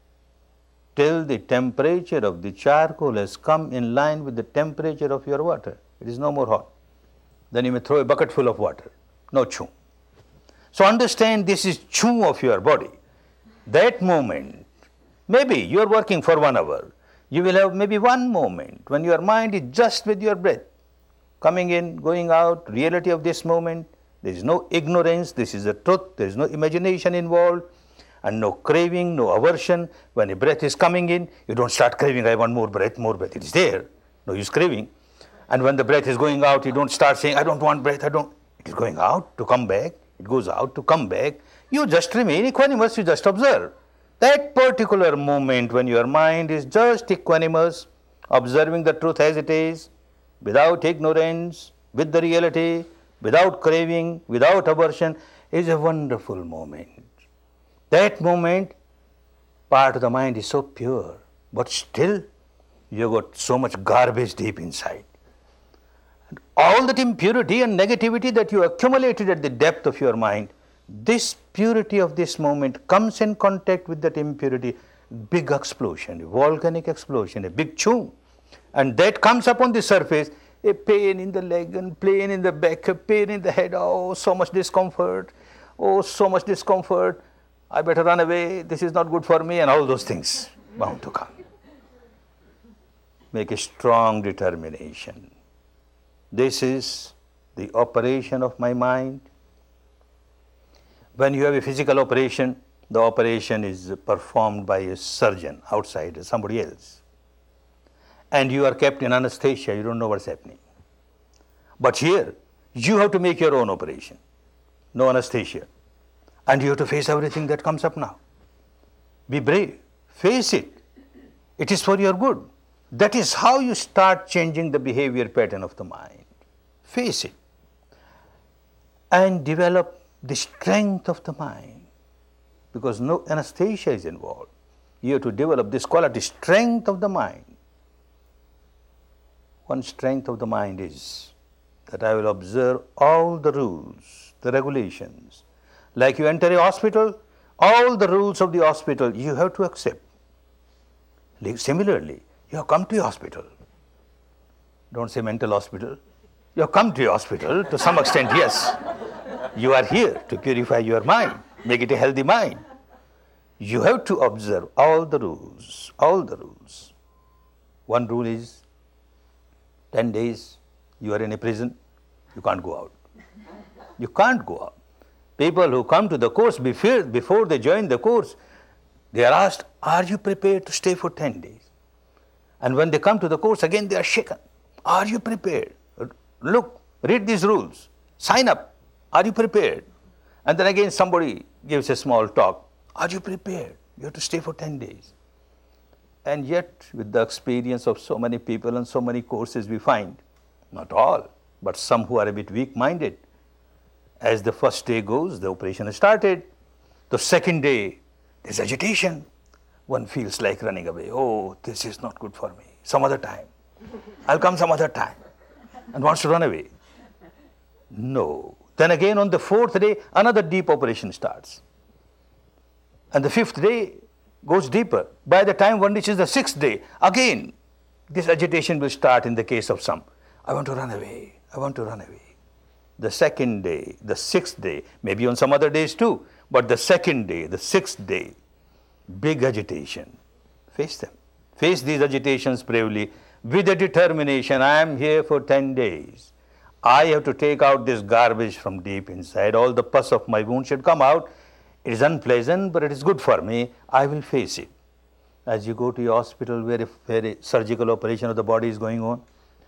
till the temperature of the charcoal has come in line with the temperature of your water. It is no more hot. Then you may throw a bucket full of water. No chung. So understand, this is chung of your body. That moment, maybe you are working for one hour. You will have maybe one moment when your mind is just with your breath, coming in, going out, reality of this moment. There is no ignorance, this is the truth, there is no imagination involved, and no craving, no aversion. When a breath is coming in, you don't start craving, I want more breath, more breath. It is there, no use craving. And when the breath is going out, you don't start saying, I don't want breath, I don't. It is going out to come back, it goes out to come back. You just remain equanimous, you just observe. That particular moment when your mind is just equanimous, observing the truth as it is, without ignorance, with the reality, without craving, without aversion, is a wonderful moment. That moment, part of the mind is so pure, but still you got so much garbage deep inside. And all that impurity and negativity that you accumulated at the depth of your mind, this purity of this moment comes in contact with that impurity, big explosion, a volcanic explosion, a big chung. And that comes up on the surface, a pain in the leg and pain in the back, a pain in the head, oh, so much discomfort, oh, so much discomfort, I better run away, this is not good for me, and all those things bound to come. Make a strong determination. This is the operation of my mind. When you have a physical operation, the operation is performed by a surgeon outside, somebody else. And you are kept in anesthesia, you don't know what's happening. But here, you have to make your own operation. No anesthesia. And you have to face everything that comes up now. Be brave. Face it. It is for your good. That is how you start changing the behavior pattern of the mind. Face it. And develop the strength of the mind. Because no anesthesia is involved. You have to develop this quality, strength of the mind. One strength of the mind is that I will observe all the rules, the regulations. Like you enter a hospital, all the rules of the hospital you have to accept. Similarly, you have come to a hospital. Don't say mental hospital. You have come to a hospital to some extent, yes. You are here to purify your mind, make it a healthy mind. You have to observe all the rules, all the rules. One rule is ten days you are in a prison, you can't go out. You can't go out. People who come to the course before, before they join the course, they are asked, are you prepared to stay for ten days? And when they come to the course, again they are shaken. Are you prepared? Look, read these rules. Sign up. Are you prepared? And then again somebody gives a small talk. Are you prepared? You have to stay for ten days. And yet, with the experience of so many people and so many courses, we find, not all, but some who are a bit weak-minded. As the first day goes, the operation started. The second day, there's agitation. One feels like running away. Oh, this is not good for me. Some other time. I'll come some other time. And wants to run away. No. Then again on the fourth day, another deep operation starts. And the fifth day goes deeper. By the time one reaches the sixth day, again, this agitation will start in the case of some. I want to run away. I want to run away. The second day, the sixth day, maybe on some other days too, but the second day, the sixth day, big agitation. Face them. Face these agitations bravely with a determination. I am here for ten days. I have to take out this garbage from deep inside. All the pus of my wound should come out. It is unpleasant, but it is good for me. I will face it. As you go to your hospital where a, where a surgical operation of the body is going on,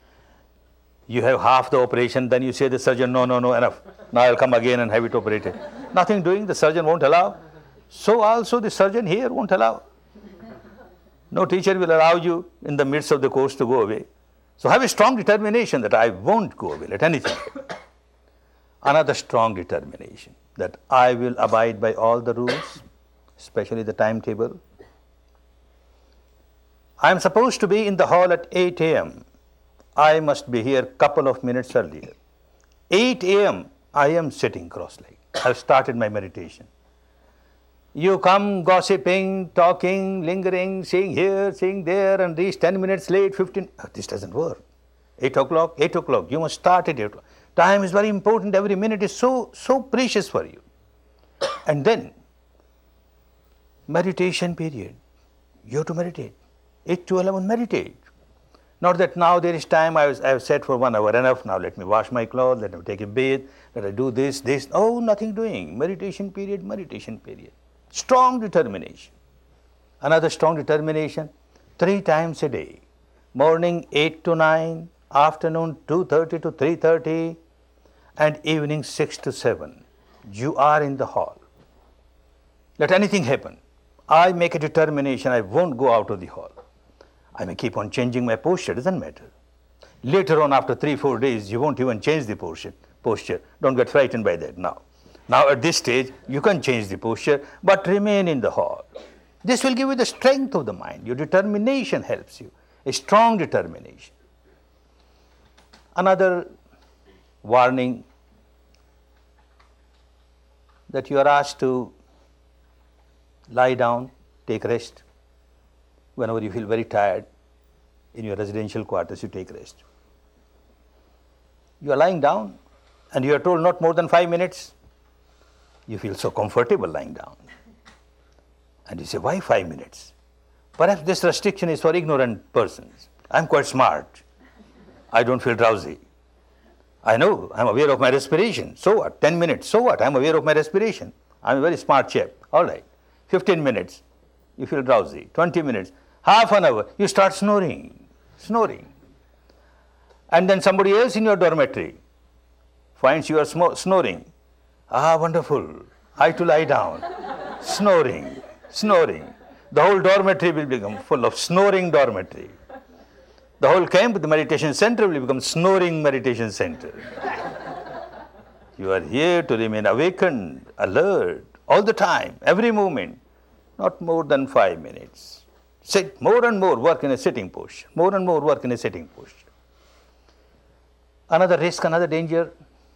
you have half the operation, then you say to the surgeon, no, no, no, enough. Now I'll come again and have it operated. Nothing doing, the surgeon won't allow. So also the surgeon here won't allow. No teacher will allow you in the midst of the course to go away. So have a strong determination that I won't go away, let anything. Another strong determination that I will abide by all the rules, especially the timetable. I am supposed to be in the hall at eight a m I must be here couple of minutes earlier. eight a m I am sitting cross-legged. I have started my meditation. You come gossiping, talking, lingering, seeing here, seeing there, and reach ten minutes late, fifteen. Oh, this doesn't work. eight o'clock, eight o'clock. You must start at eight o'clock. Time is very important. Every minute is so, so precious for you. And then, meditation period. You have to meditate. eight to eleven, meditate. Not that now there is time, I, was, I have sat for one hour, enough, now let me wash my clothes, let me take a bath, let I do this, this. Oh, nothing doing. Meditation period, meditation period. Strong determination. Another strong determination, three times a day. Morning eight to nine, afternoon two thirty to three thirty, and evening six to seven. You are in the hall. Let anything happen. I make a determination, I won't go out of the hall. I may keep on changing my posture, doesn't matter. Later on, after three, four days, you won't even change the posture. posture. Don't get frightened by that now. Now at this stage, you can change the posture, but remain in the hall. This will give you the strength of the mind. Your determination helps you, a strong determination. Another warning that you are asked to lie down, take rest. Whenever you feel very tired, in your residential quarters, you take rest. You are lying down and you are told not more than five minutes. You feel so comfortable lying down. And you say, why five minutes? Perhaps this restriction is for ignorant persons. I'm quite smart. I don't feel drowsy. I know, I'm aware of my respiration. So what? ten minutes. So what? I'm aware of my respiration. I'm a very smart chap. All right. fifteen minutes. You feel drowsy. twenty minutes. Half an hour. You start snoring. Snoring. And then somebody else in your dormitory finds you are sm- snoring. Ah, wonderful. I to lie down. Snoring. Snoring. The whole dormitory will become full of snoring dormitory. The whole camp, the meditation center will become snoring meditation center. You are here to remain awakened, alert, all the time, every moment, not more than five minutes. Sit, more and more work in a sitting posture, more and more work in a sitting posture. Another risk, another danger,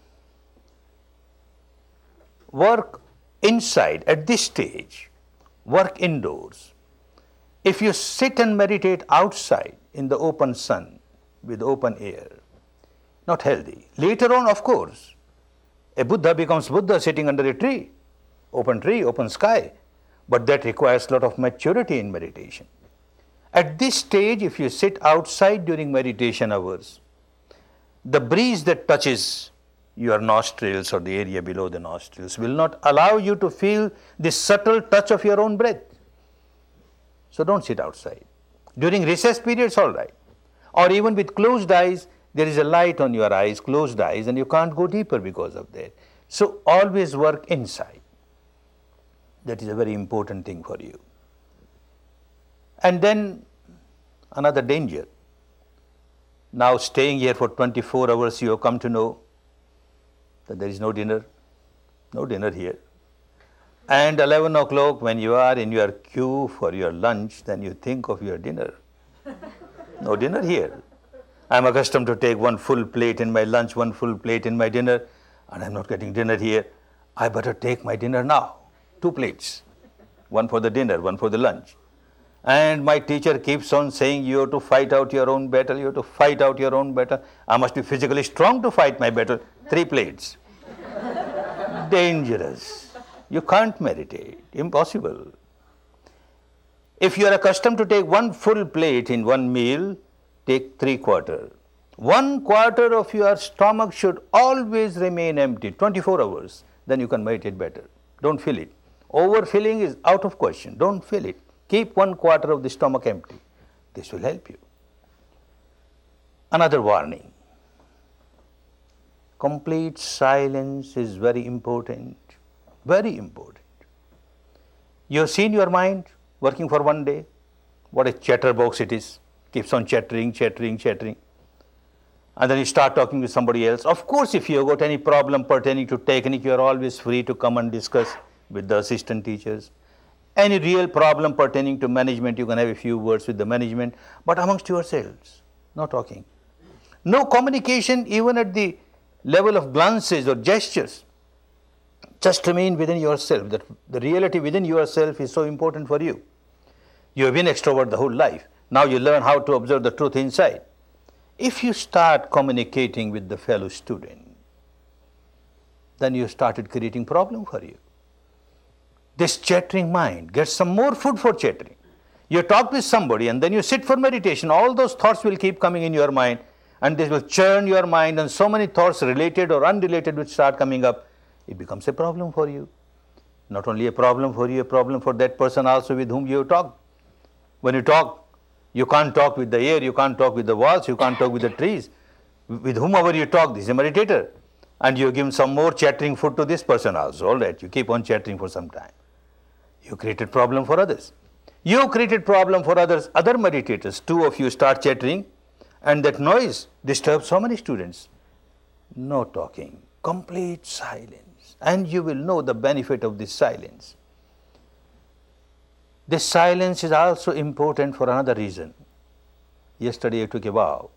work inside at this stage, work indoors. If you sit and meditate outside in the open sun with open air, not healthy. Later on, of course, a Buddha becomes Buddha sitting under a tree, open tree, open sky, but that requires a lot of maturity in meditation. At this stage, if you sit outside during meditation hours, the breeze that touches your nostrils or the area below the nostrils will not allow you to feel the subtle touch of your own breath. So don't sit outside. During recess periods, all right. Or even with closed eyes, there is a light on your eyes, closed eyes, and you can't go deeper because of that. So always work inside. That is a very important thing for you. And then another danger. Now staying here for twenty-four hours, you have come to know that there is no dinner, no dinner here. And eleven o'clock when you are in your queue for your lunch, then you think of your dinner. No dinner here. I am accustomed to take one full plate in my lunch, one full plate in my dinner, and I am not getting dinner here. I better take my dinner now. Two plates. One for the dinner, one for the lunch. And my teacher keeps on saying, you have to fight out your own battle, you have to fight out your own battle. I must be physically strong to fight my battle. Three plates. Dangerous. You can't meditate. Impossible. If you are accustomed to take one full plate in one meal, take three quarter. One quarter of your stomach should always remain empty, twenty-four hours. Then you can meditate better. Don't fill it. Overfilling is out of question. Don't fill it. Keep one quarter of the stomach empty. This will help you. Another warning. Complete silence is very important. Very important. You have seen your mind working for one day. What a chatterbox it is. Keeps on chattering, chattering, chattering. And then you start talking with somebody else. Of course, if you have got any problem pertaining to technique, you are always free to come and discuss with the assistant teachers. Any real problem pertaining to management, you can have a few words with the management, but amongst yourselves, no talking. No communication even at the level of glances or gestures. Just remain within yourself. That the reality within yourself is so important for you. You have been extrovert the whole life. Now you learn how to observe the truth inside. If you start communicating with the fellow student, then you started creating problem for you. This chattering mind gets some more food for chattering. You talk with somebody and then you sit for meditation. All those thoughts will keep coming in your mind and this will churn your mind, and so many thoughts related or unrelated will start coming up. It becomes a problem for you. Not only a problem for you, a problem for that person also with whom you talk. When you talk, you can't talk with the air, you can't talk with the walls, you can't talk with the trees. With whomever you talk, this is a meditator. And you give some more chattering food to this person also. All right, you keep on chattering for some time. You created problem for others. You created problem for others, other meditators. Two of you start chattering and that noise disturbs so many students. No talking, complete silence. And you will know the benefit of this silence. This silence is also important for another reason. Yesterday I took a vow.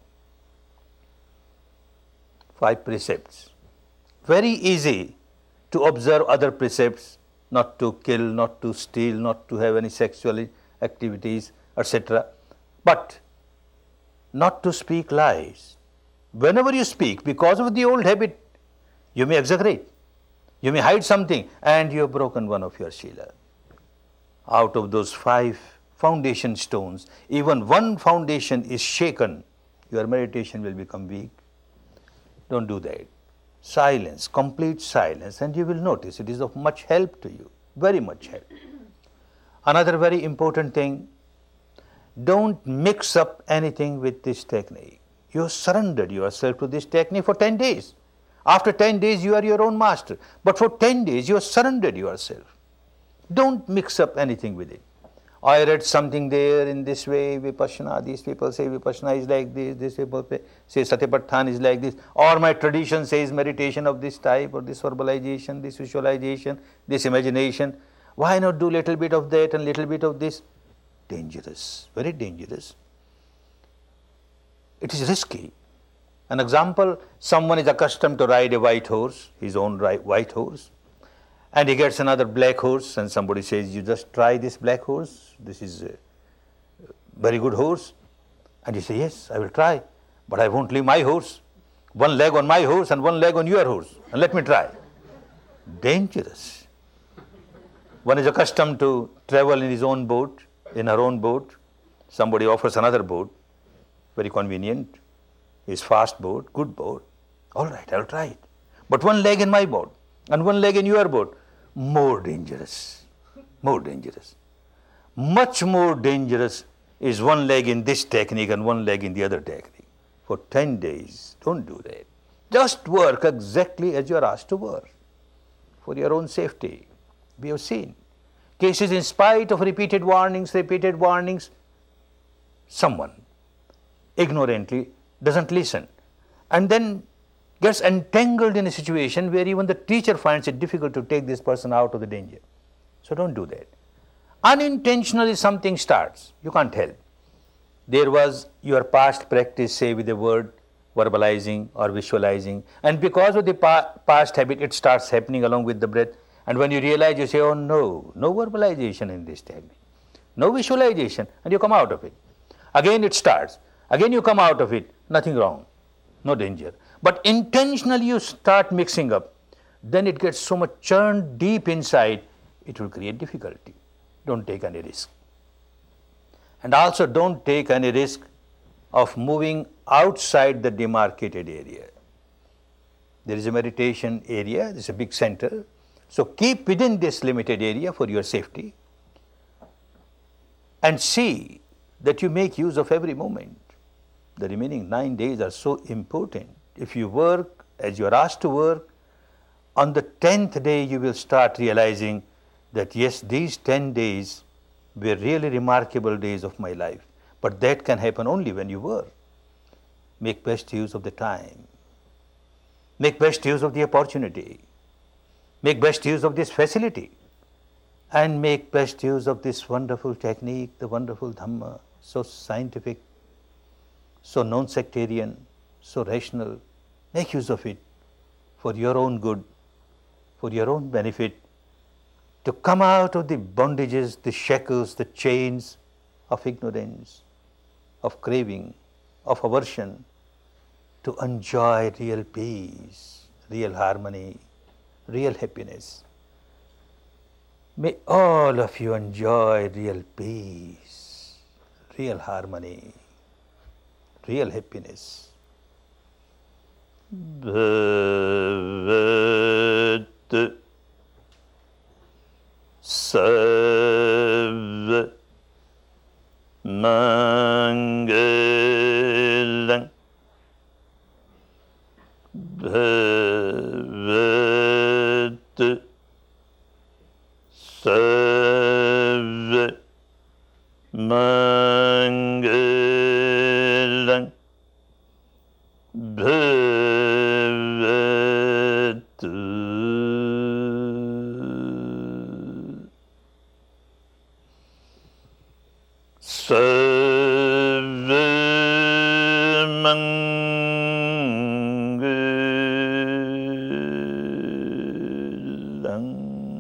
Five precepts. Very easy to observe other precepts. Not to kill, not to steal, not to have any sexual activities, et cetera. But not to speak lies. Whenever you speak, because of the old habit, you may exaggerate, you may hide something, and you have broken one of your Shila. Out of those five foundation stones, even one foundation is shaken, your meditation will become weak. Don't do that. Silence, complete silence, and you will notice it is of much help to you, very much help. Another very important thing, don't mix up anything with this technique. You have surrendered yourself to this technique for ten days. After ten days, you are your own master. But for ten days, you have surrendered yourself. Don't mix up anything with it. I read something there in this way, Vipassana, these people say Vipassana is like this, this people say Satipatthana is like this, or my tradition says meditation of this type, or this verbalization, this visualization, this imagination. Why not do little bit of that and little bit of this? Dangerous, very dangerous. It is risky. An example, someone is accustomed to ride a white horse, his own white horse, and he gets another black horse, and somebody says, you just try this black horse, this is a very good horse. And he says, yes, I will try, but I won't leave my horse. One leg on my horse and one leg on your horse, and let me try. Dangerous. One is accustomed to travel in his own boat, in her own boat. Somebody offers another boat, very convenient. His fast boat, good boat. All right, I'll try it. But one leg in my boat and one leg in your boat, more dangerous, more dangerous. Much more dangerous is one leg in this technique and one leg in the other technique. For ten days, don't do that. Just work exactly as you are asked to work for your own safety. We have seen cases in spite of repeated warnings, repeated warnings, someone ignorantly doesn't listen and then gets entangled in a situation where even the teacher finds it difficult to take this person out of the danger. So don't do that. Unintentionally something starts, you can't help. There was your past practice, say with a word, verbalizing or visualizing, and because of the pa past habit it starts happening along with the breath, and when you realize you say, oh no, no verbalization in this technique, no visualization, and you come out of it. Again it starts, again you come out of it, nothing wrong, no danger. But intentionally you start mixing up, then it gets so much churned deep inside, it will create difficulty. Don't take any risk. And also don't take any risk of moving outside the demarcated area. There is a meditation area, there is a big center, so keep within this limited area for your safety and see that you make use of every moment. The remaining nine days are so important. If you work as you are asked to work, on the tenth day you will start realizing that yes, these ten days were really remarkable days of my life. But that can happen only when you work. Make best use of the time. Make best use of the opportunity. Make best use of this facility. And make best use of this wonderful technique, the wonderful Dhamma, so scientific, so non-sectarian, so rational. Make use of it for your own good, for your own benefit, to come out of the bondages, the shackles, the chains of ignorance, of craving, of aversion, to enjoy real peace, real harmony, real happiness. May all of you enjoy real peace, real harmony, real happiness. Bhavat Sarva Mangalang Bhavat Sarva Mangalang Bhavatu Sarva Mangalang.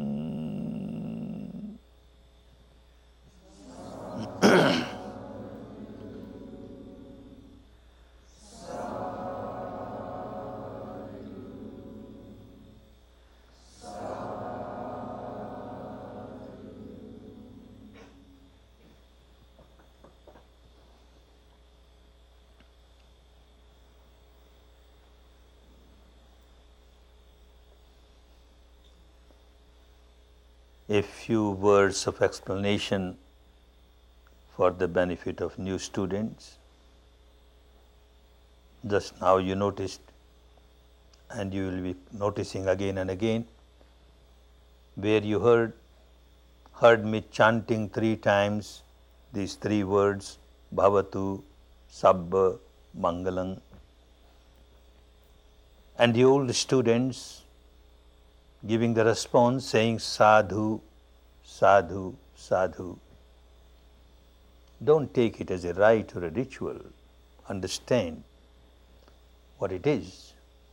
A few words of explanation for the benefit of new students. Just now you noticed, and you will be noticing again and again, where you heard heard me chanting three times these three words, Bhavatu, Sabba, Mangalam. And the old students giving the response saying Sadhu, Sadhu, Sadhu. Don't take it as a rite or a ritual. Understand what it is.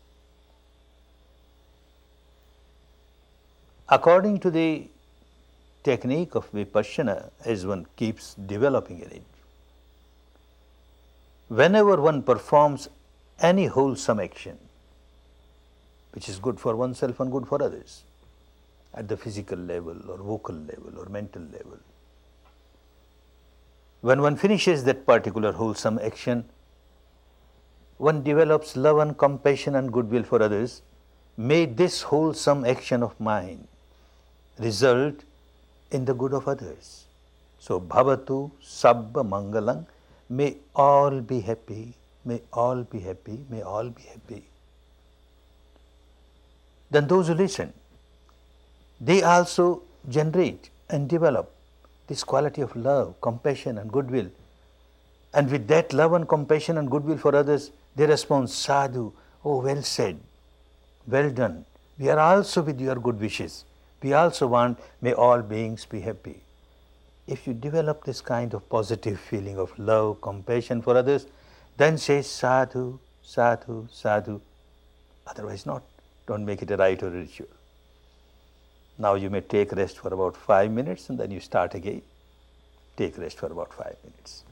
According to the technique of Vipassana, as one keeps developing in it, whenever one performs any wholesome action, which is good for oneself and good for others, at the physical level or vocal level or mental level, when one finishes that particular wholesome action, one develops love and compassion and goodwill for others. May this wholesome action of mine result in the good of others. So, Bhavatu, Sabba, Mangalam, may all be happy, may all be happy, may all be happy. Then those who listen, they also generate and develop this quality of love, compassion and goodwill. And with that love and compassion and goodwill for others, they respond, Sadhu, oh well said, well done. We are also with your good wishes. We also want, may all beings be happy. If you develop this kind of positive feeling of love, compassion for others, then say Sadhu, Sadhu, Sadhu. Otherwise not. Don't make it a rite or a ritual. Now you may take rest for about five minutes and then you start again. Take rest for about five minutes.